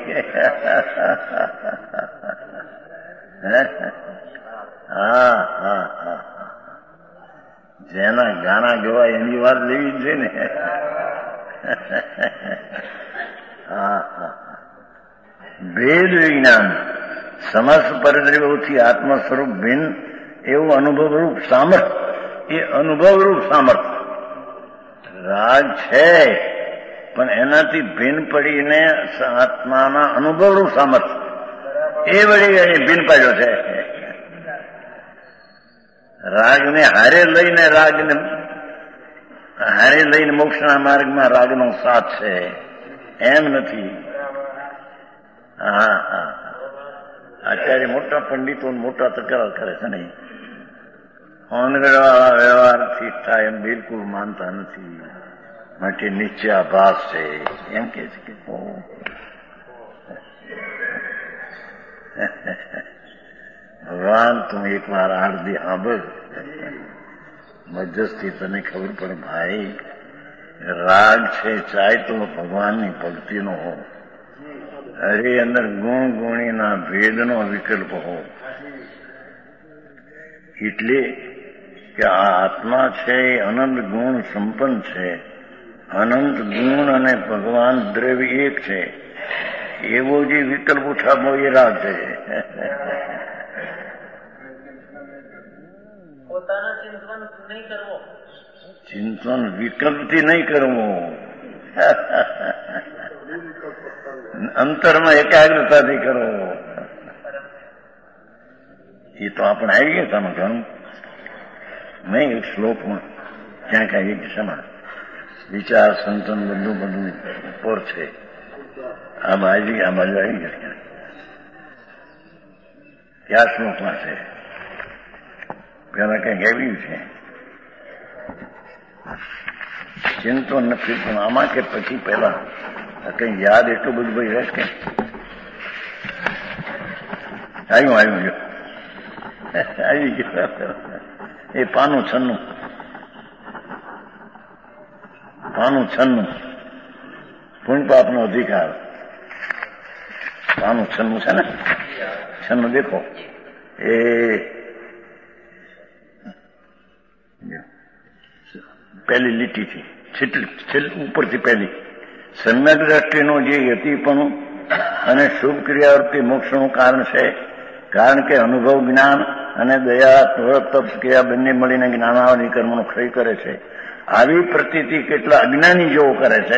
હા હા હા જેના ગાના ગવાય એની વાત લેવી છે ને. હા હા ભેદ વિજ્ઞાન સમસ્ત પરદ્રવ્યોથી આત્મ સ્વરૂપ ભિન્ન એવું અનુભવરૂપ સામર્થ. એ અનુભવરૂપ સામર્થ રાગ છે પણ એનાથી ભિન્ન પડીને આત્માના અનુભવરૂપ સામર્થ એ વળી ભિન્ન પાડ્યો છે. રાગને હારે લઈને રાગને હારે લઈને મોક્ષના માર્ગમાં રાગનો સાથ છે એમ નથી. હા હા અત્યારે મોટા પંડિતો મોટા તકરાર કરે છે નહીં, ઓનગઢવાળા વ્યવહારથી થાય એમ બિલકુલ માનતા નથી, માટે નિશ્ચયાભાસ છે એમ કે છે કે ભગવાન તું એક વાર આરતી સાંભળ, મધ્યસ્થી તને ખબર પડે ભાઈ રાગ છે ચાહે તો ભગવાનની ભક્તિનો હો, અરે અંદર ગુણ ગુણીના ભેદનો વિકલ્પ હો. એટલે કે આ આત્મા છે એ અનંત ગુણ સંપન્ન છે, અનંત ગુણ અને ભગવાન દ્રવ્ય એક છે એવો જે વિકલ્પ ઉઠાવો એ રાગ છે. પોતાના ચિંતન નહીં કરવો, ચિંતન વિકલ્પથી નહીં કરવું, અંતરમાં એકાગ્રતાથી કરવો. એ તો આપણે આવી ગયા તમે ઘણું નહીં એક શ્લોકમાં ક્યાંક આવી ક્ષમા વિચાર સંતન બધું બધું ઉપર છે. આ બાજુ આ બાજુ આવી ગયા કયા શ્લોકમાં છે? પેલા કંઈક આવ્યું છે, ચિંતો નથી, પણ આમાં કે પછી પેલા કઈ યાદ એટલું બધું ભાઈ રહેશે કે આવ્યું આવ્યું ગયું આવી ગયું. એ પાનું છન્નું પાનું છન્નું પુણ્ય પાપનો અધિકાર, પાનું છન્નું છે ને, છન્નું દેખો એ પહેલી લીટીથી છેલ્લી ઉપરથી પહેલી સમ્યક દ્રષ્ટિનું જે યતિપણું અને શુભ ક્રિયાવૃત્તિ મોક્ષનું કારણ છે. કારણ કે અનુભવ જ્ઞાન અને દયા તપ ક્રિયા બંને મળીને જ્ઞાનાવલી કર્મનો ક્ષય કરે છે. આવી પ્રતીતિ કેટલા અજ્ઞાની જેવો કરે છે.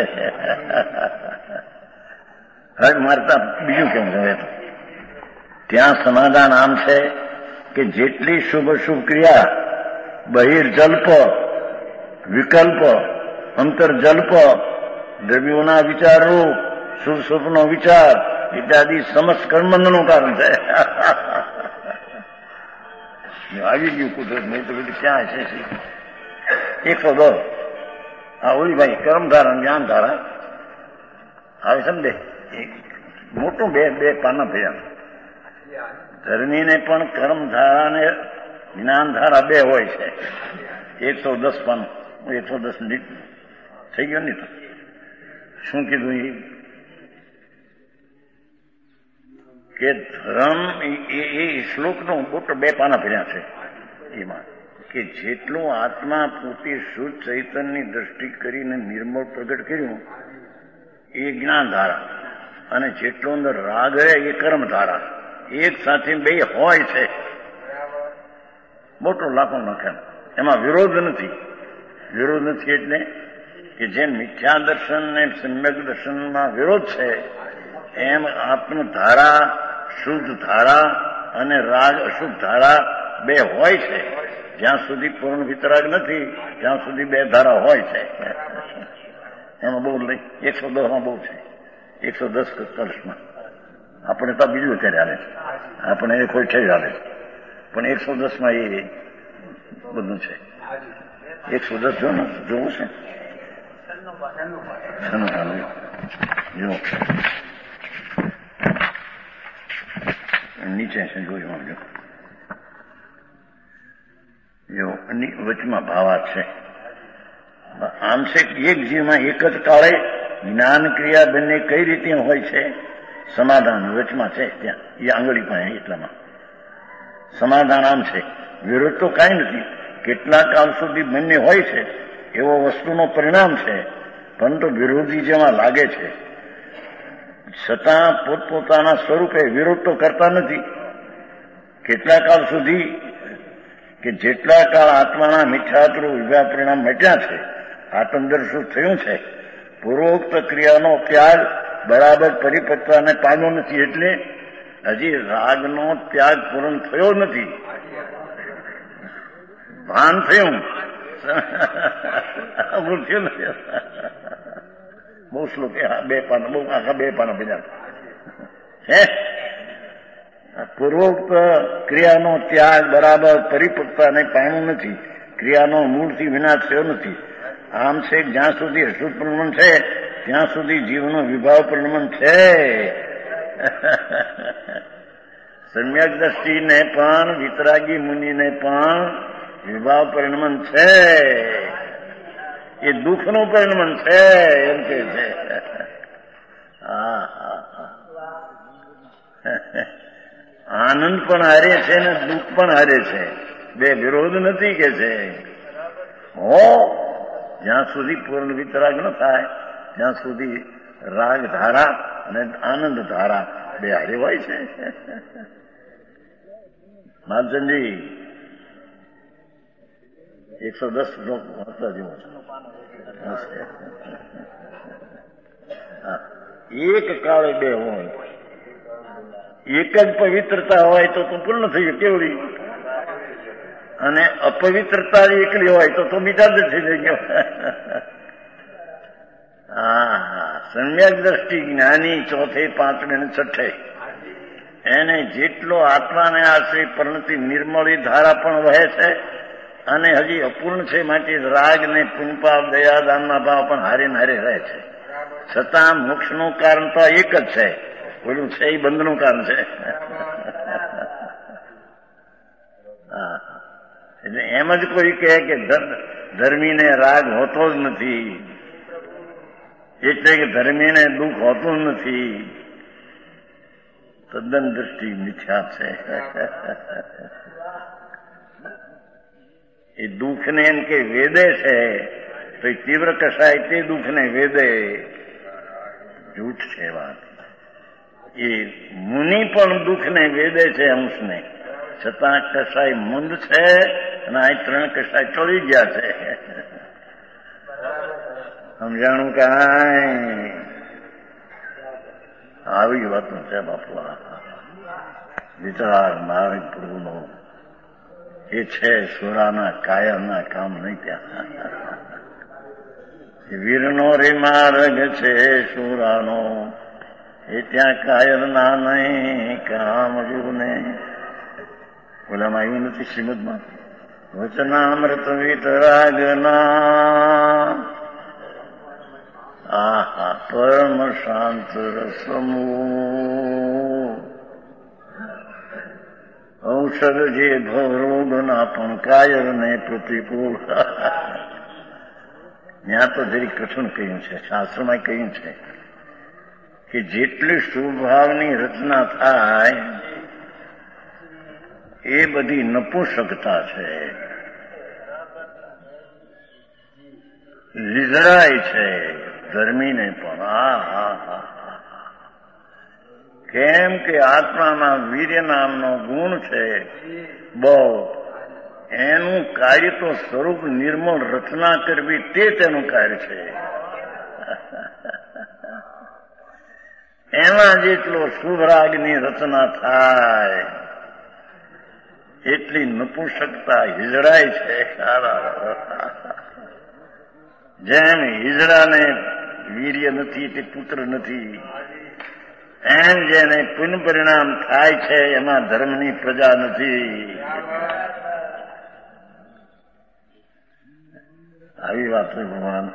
હજ મારતા બીજું કેમ કહે? ત્યાં સમાધાન આમ છે કે જેટલી શુભ અશુભ ક્રિયા બહિર્જલ્પ, વિકલ્પ, અંતર્જલ્પ, દ્રવ્યોના વિચારરૂપ, શુભ શુભનો વિચાર ઇત્યાદિ સમસ્ત કર્મબંધનું કારણ છે. આવી ગયું કુદરત, નહીં તો બધું ક્યાં છે? એકસો દસ હા ઓલી ભાઈ કર્મધારા જ્ઞાન ધારા હવે સમજે મોટું બે બે પાના થયા. ધર્મીને પણ કર્મધારા ને જ્ઞાનધારા બે હોય છે. એકસો દસ પાનું, એકસો દસ થઈ ગયો ને. તો શું કીધું એ કે ધર્મ એ શ્લોકનો મોટો બે પાના ભર્યા છે એમાં કે જેટલું આત્મા પોતે શુદ્ધ ચૈતન્યની દ્રષ્ટિ કરીને નિર્મળ પ્રગટ કર્યું એ જ્ઞાનધારા, અને જેટલો અંદર રાગ રહે એ કર્મધારા. એક સાથે બે હોય છે. મોટો લાખો લખે, એમાં વિરોધ નથી. વિરોધ નથી એટલે કે જેમ મિથ્યા દર્શન ને સમ્યક દર્શનમાં વિરોધ છે, એમ આત્મધારા, શુદ્ધ ધારા અને રાગ અશુદ્ધ ધારા બે હોય છે. જ્યાં સુધી પૂર્ણ વિતરાગ નથી ત્યાં સુધી બે ધારા હોય છે. એમાં બહુ લઈ એકસો દસ માં બહુ છે. એકસો દસ કલશમાં આપણે તો બીજું અત્યારે હાલે છે, આપણે એ કોઈ ઠેર હાલે છે, પણ એકસો દસ માં એ બધું છે. એકસો દસ જો ને જોવું છે જો નીચે છે, જોયું જો જો વચમાં ભાવાર્થ છે. આમ છે એક જીવમાં એક જ કાળે જ્ઞાન ક્રિયા બંને કઈ રીતે હોય છે? સમાધાન વચમાં છે ત્યાં, એ આંગળી પાસે એટલામાં સમાધાન આમ છે. વિરોધ તો કાંઈ નથી. કેટલા કાળ સુધી બંને હોય છે એવો વસ્તુનો પરિણામ છે, પરંતુ વિરોધી જેમાં લાગે છે છતાં પોતપોતાના સ્વરૂપે વિરોધ તો કરતા નથી. કેટલા કાળ સુધી કે જેટલા કાળ આત્માના મિથ્યાત્વ વિભાગ પરિણામ મટ્યા છે, આત્મદર્શન થયું છે, પૂર્વોક્ત ક્રિયાનો ત્યાગ બરાબર પરિપક્વતાને પામ્યો નથી. એટલે હજી રાગનો ત્યાગ પૂર્ણ થયો નથી. ભાન થયું ભૂલથ્યું નથી. બહુ શ્લોક બે પાના, બહુ આખા બે પાના બધા હે. પૂર્વોક્ત ક્રિયાનો ત્યાગ બરાબર પરિપક્વતાને પામ્યું નથી. ક્રિયાનો મૂળથી વિનાશ થયો નથી. આમ છે જ્યાં સુધી અશુદ્ધ પ્રલંબન છે ત્યાં સુધી જીવનો વિભાવ પ્રલંબન છે. સમ્યક દ્રષ્ટિને પણ વિતરાગી મુનિને પણ વિભાવ પરિણમન છે. એ દુઃખનું પરિણમન છે એમ કે છે. આનંદ પણ હારે છે ને દુઃખ પણ હારે છે. બે વિરોધ નથી કે છે. હો જ્યાં સુધી પૂર્ણ વિતરાગ ન થાય ત્યાં સુધી રાગ ધારા અને આનંદ ધારા બે હારે હોય છે. માલચંદજી એકસો દસ શ્લોક વાંચવા જેવો છે. એક કાળે બે હોય, એક જ પવિત્રતા હોય તો તું પૂર્ણ થઈ ગયું કેવડી, અને અપવિત્રતા એકલી હોય તો તો બીજા જ થઈ ગયો. હા સમ્યક દ્રષ્ટિ જ્ઞાની ચોથે પાંચમે ને છઠ્ઠે એને જેટલો આત્માને આશ્રય પરણતી નિર્મળી ધારા પણ વહે છે અને હજી અપૂર્ણ છે માટે રાગ ને પુણ્યપાપ દયાદાનના ભાવ પણ હારે હારે રહે છે. છતાં મોક્ષનું કારણ તો એક જ છે, પેલું છે એ બંધનું કારણ છે. હા, એટલે એમ જ કોઈ કહે કે ધર્મીને રાગ હોતો જ નથી, એટલે કે ધર્મીને દુઃખ હોતું જ નથી, તદ્દન દ્રષ્ટિ મિથ્યા છે. એ દુઃખને એમ કે વેદે છે તો એ તીવ્ર કસાય તે દુઃખને વેદે, જૂઠ છે વાત. એ મુનિ પણ દુઃખને વેદે છે અંશને, છતાં કસાય મંદ છે અને આ ત્રણ કસાય ચડી ગયા છે. સમજાણું કાંઈ? આવી વાતો છે બાપા. વિચાર નારાયણ પ્રભુનો એ છે સુરાના કાયરના કામ નહીં ત્યાં. વીરનો રે માર્ગ છે સુરાનો, એ ત્યાં કાયરના નહીં કામ ને. ઓલામાં આવ્યું નથી શ્રીમદમાં? વચનામૃત વિતરાગના આહા પરમ શાંત રસમૂ ઔષધ જે ભવરોગના પણ કાયર ને પ્રતિકૂળ. ત્યાં તો જરી કઠણ કહ્યું છે, શાસ્ત્રમાં કહ્યું છે કે જેટલી સ્વભાવની રચના થાય એ બધી નપુંસકતા છે, લીધરાય છે ધર્મીને પણ. આ હા હા કેમ કે આત્મામાં વીર્ય નામનો ગુણ છે બહુ, એનું કાર્ય તો સ્વરૂપ નિર્મળ રચના કરવી તે તેનું કાર્ય છે. એમાં જેટલો શુભરાગની રચના થાય એટલી નપુંસકતા હિજડાય છે. જેમ હિજડાને વીર્ય નથી તે પુત્ર નથી, એમ જેને પુનઃ પરિણામ થાય છે એમાં ધર્મની પ્રજા નથી. આવી વાત છે ભગવાન.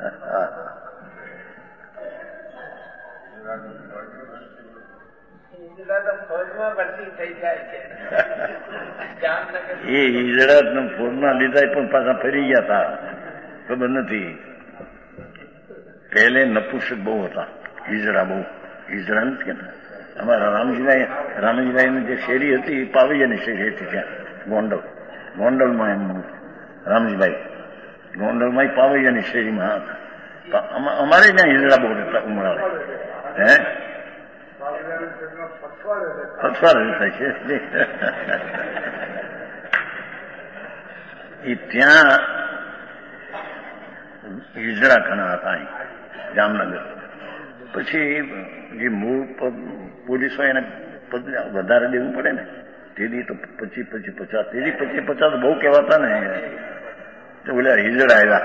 એ હિજડા ફોનમાં લીધા પણ પાછા ફરી ગયા હતા, ખબર નથી. પહેલે નપુંસક બહુ હતા, હિજડા બહુ. હિજડા નથી કેતા. અમારા રામજીભાઈ રામજીભાઈની જે શેરી હતી એ પાવૈયાની શેરી હતી, ત્યાં ગોંડલ ગોંડલમાં એમનું રામજીભાઈ ગોંડલમાં પાવૈયાની શેરીમાં હતા. અમારે ત્યાં હિજડા બહુ રહેતા ઉમરાળે. હે ફસવા રહેતા છે એ ત્યાં હિજડા ઘણા હતા જામનગર. પછી જે મૂળ પોલીસ હોય એને વધારે દેવું પડે ને, તેથી તો પચીસ પચીસ પચાસ તેથી પચીસ પચાસ બહુ કહેવાતા ને. તો બોલ્યા હિજડા આવ્યા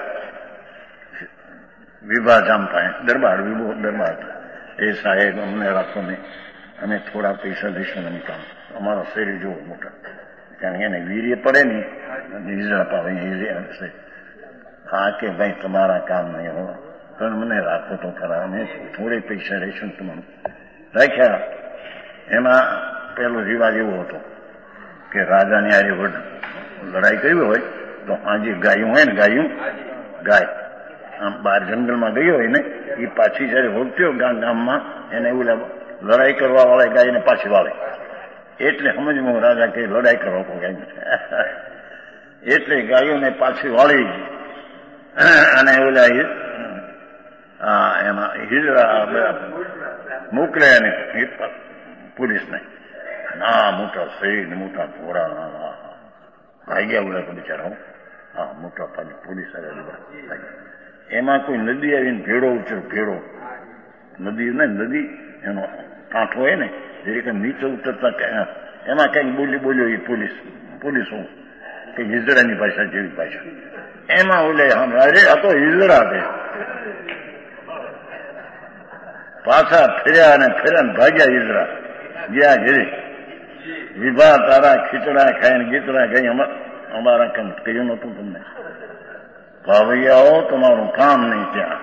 વિભા જામતા દરબાર વિભો દરબાર. એ સાહેબ અમને રાખો ને, અમે થોડા પૈસા દઈશું એમ કામ. અમારા શરીર જોવો મોટા, કારણ એને વીર્ય પડે ને હિજડા પાવે હશે. હા કે ભાઈ તમારા કામ નહીં હો, પણ મને રાખો તો ખરા, અમે થોડે પૈસા રહીશું તમારું. રાખ્યા. એમાં પેલો રિવાજ એવો હતો કે રાજાની આરે લડાઈ કરી હોય તો આજે ગાયું હોય ને, ગાયું ગાય આમ બહાર જંગલમાં ગઈ હોય ને, એ પાછી જયારે વળતી હોય ગામ ગામમાં એને એવું લડાઈ કરવા વાળા ગાયને પાછી વાળે. એટલે સમજવું રાજા કે લડાઈ કરવા કો ગાય. એટલે ગાયોને પાછી વાળી અને ઓલા હા એમાં હિજડા મોકલે અને પોલીસને. ના મોટા શરીર મોટા ઘોડા ભાગ્યા ઓલા બિચારા. હા મોટા પોલીસ આવ્યા. એમાં કોઈ નદી આવીને ભેડો ઉતર ભેડો નદી ને નદી એનો કાંઠો હોય ને, જે નીચે ઉતરતા એમાં કઈક બોલી બોલ્યો એ પોલીસ પોલીસો કે હિજડાની ભાષા જેવી ભાષા. એમાં ઓલે અરે આ તો હિજડા છે. પાછા ફેર્યા અને ફેર્યા ને ભાગ્યા હિજડા. ગયા ઘરે વિભા તારા ખીચડા ખાઈને ગીતડા ખાઈ અમારા કામ કહ્યું નતું તમને ભાવૈયાઓ તમારું કામ નહીં ત્યાં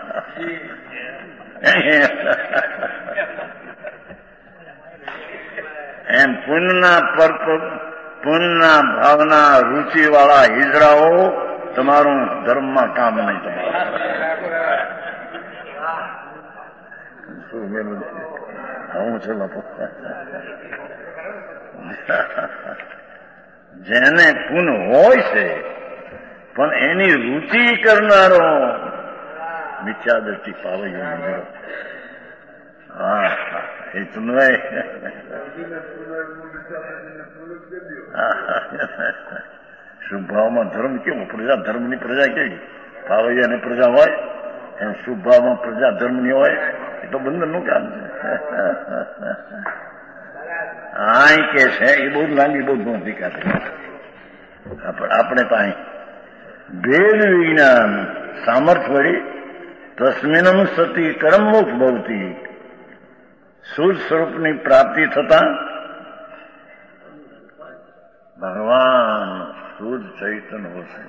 એમ પુણ્યના પર પુણ્યના ભાવના રુચિ વાળા હિજડાઓ તમારું ધર્મમાં કામ નહીં તમારું શું મેલું છે હું છે લોકો જેને પુન હોય છે પણ એની રુચિ કરનારો મિથ્યા દ્રષ્ટિ પાવે હા એ તમને શુભ ભાવમાં ધર્મ કેવો પ્રજા ધર્મની પ્રજા કેવી પાવૈયાની પ્રજા હોય એમ શુભ ભાવમાં પ્રજા ધર્મની હોય એ તો બંધનનું કામ છે. આ કે છે એ બહુ લાંબી બહુ નોંધી કાઢે આપણે પાસે ભેદ વિજ્ઞાન સામર્થ્ય વળી તસ્મિનમ સતી કર્મમુખ ભવતી શુદ્ધ સ્વરૂપની પ્રાપ્તિ થતા ભગવાન શુદ્ધ ચૈતન્ય વસે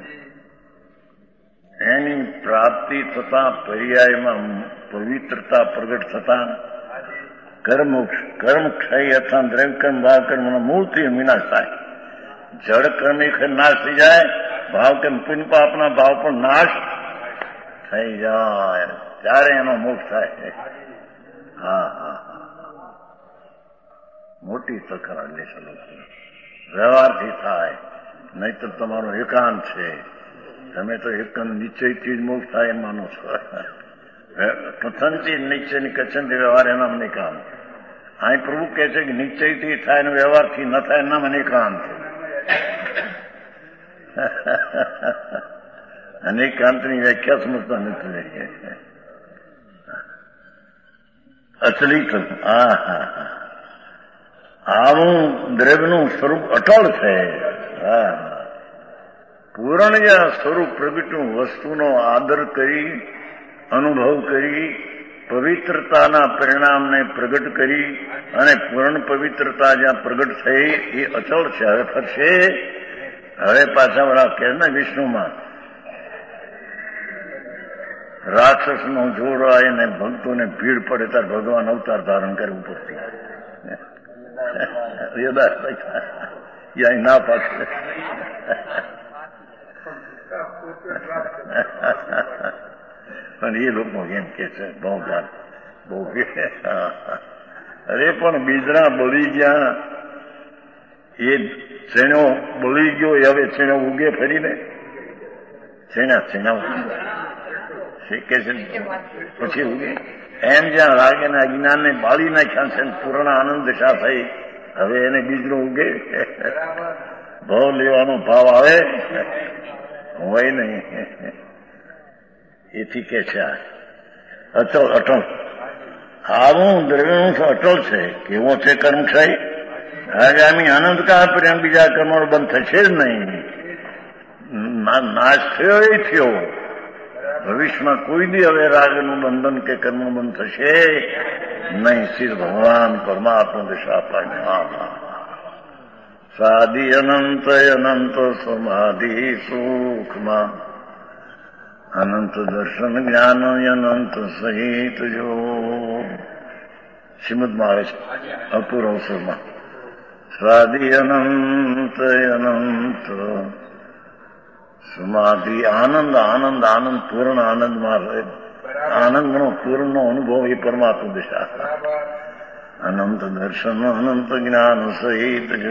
એની પ્રાપ્તિ થતા પર્યાયમાં પવિત્રતા પ્રગટ થતા કર્મ કર્મ ક્ષય અથવા દ્રવ્યકર્મ ભાવકર્મનો મૂળથી વિનાશ થાય. જળ કર્મ નાશ થઈ જાય, ભાવ કર્મ પુણ્ય પાપના ભાવ પણ નાશ થઈ જાય ત્યારે એનો મોક્ષ થાય. હા હા મોટી તકરાર લેશે વ્યવહારથી થાય, નહીં તો તમારો એકાંત છે. તમે તો એકાંત નિશ્ચયથી જ મોક્ષ થાય એમ માનો છો. કથનથી નિશ્ચયની કથનથી વ્યવહાર એના મને કામ. અહીં પ્રભુ કહે છે કે નિશ્ચયથી થાય ને વ્યવહારથી ન થાય એના મને કામ છે. અનેકાંતની વ્યાખ્યા સમજતા નથી. અચલિત હા હા હા આવું દ્રવ્યનું સ્વરૂપ અટળ છે. હા પૂરણ સ્વરૂપ પ્રગટનું વસ્તુનો આદર કરી અનુભવ કરી પવિત્રતાના પરિણામને પ્રગટ કરી અને પૂર્ણ પવિત્રતા જ્યાં પ્રગટ થઈ એ અચળ છે. હવે ફરશે હવે પાછા વળા કે ને વિષ્ણુમાં રાક્ષસનો જોર આવે ને ભક્તોને ભીડ પડે ત્યારે ભગવાન અવતાર ધારણ કરે ઉપરથી ના પાછળ પણ એ લોકો એમ કે છે બહુ ગાલ બહુ અરે પણ બીજરા બળી ગયા એ છેણો બળી ગયો હવે છેણો ઉગે ફરીને છેણા છેણા શીખે છે પછી ઉગે એમ જ્યાં રાગના અજ્ઞાનને બાળી નાખ્યા છે પૂર્ણ આનંદ દશા થઈ હવે એને બીજરો ઉગે ભાવ લેવાનો ભાવ આવે હોય નહીં. એથી કે છે અચળ અટળ આવું દ્રવ્યનું અટળ છે. કેવો છે કર્મક્ષય આગામી આનંદકાળ પ્રેમ બીજા કર્મો બંધ થશે જ નહીં. નાશ થયો એ થયો ભવિષ્યમાં કોઈ દી હવે રાગનું બંધન કે કર્મ બંધ થશે નહીં. શ્રી ભગવાન પરમાત્મા દિશા પામ્યા સાધિ અનંત અનંત સમાધિ સુખમાં અનંત દર્શન જ્ઞાન અનંત સહિત જો શ્રીમદમાં આવે છે અપૂર્વ અવસરમાં સ્વાધિ અનંત અનંત સમાધિ આનંદ આનંદ આનંદ પૂર્ણ આનંદમાં રહે. આનંદનો પૂર્ણનો અનુભવ એ પરમાત્મા દિશા અનંત દર્શન અનંત જ્ઞાન સહિત જો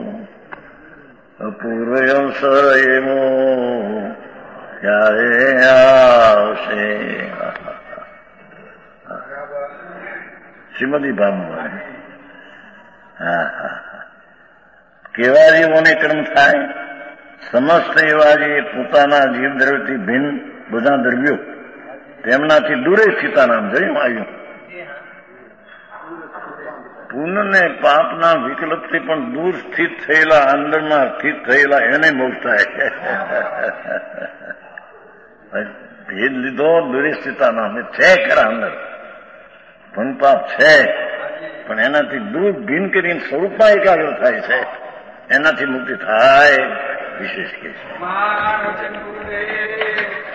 અપૂર્વ અવસર એવો ક્યારે આવશે. શ્રીમદી ભાવમાં હા હા કેવા જીવોને કર્મ થાય સમસ્ત એવા જે પોતાના જીવ દ્રવ્યથી ભિન્ન બધા દ્રવ્યો તેમનાથી દૂરે સ્થિતા નામ જોયું આવ્યું. પુણ્ય ને પાપના વિકલ્પથી પણ દૂર સ્થિત થયેલા અંદરના સ્થિત થયેલા એને મોક્ષ થાય. ભેદ લીધો દૂરે સ્થિતા નામે છે ખરા અંદર પુણ્ય પાપ છે પણ એનાથી દૂર ભિન્ન કરીને સ્વરૂપમાં એકાગ્ર થાય છે, એનાથી મુક્તિ થાય વિશેષ કે છે.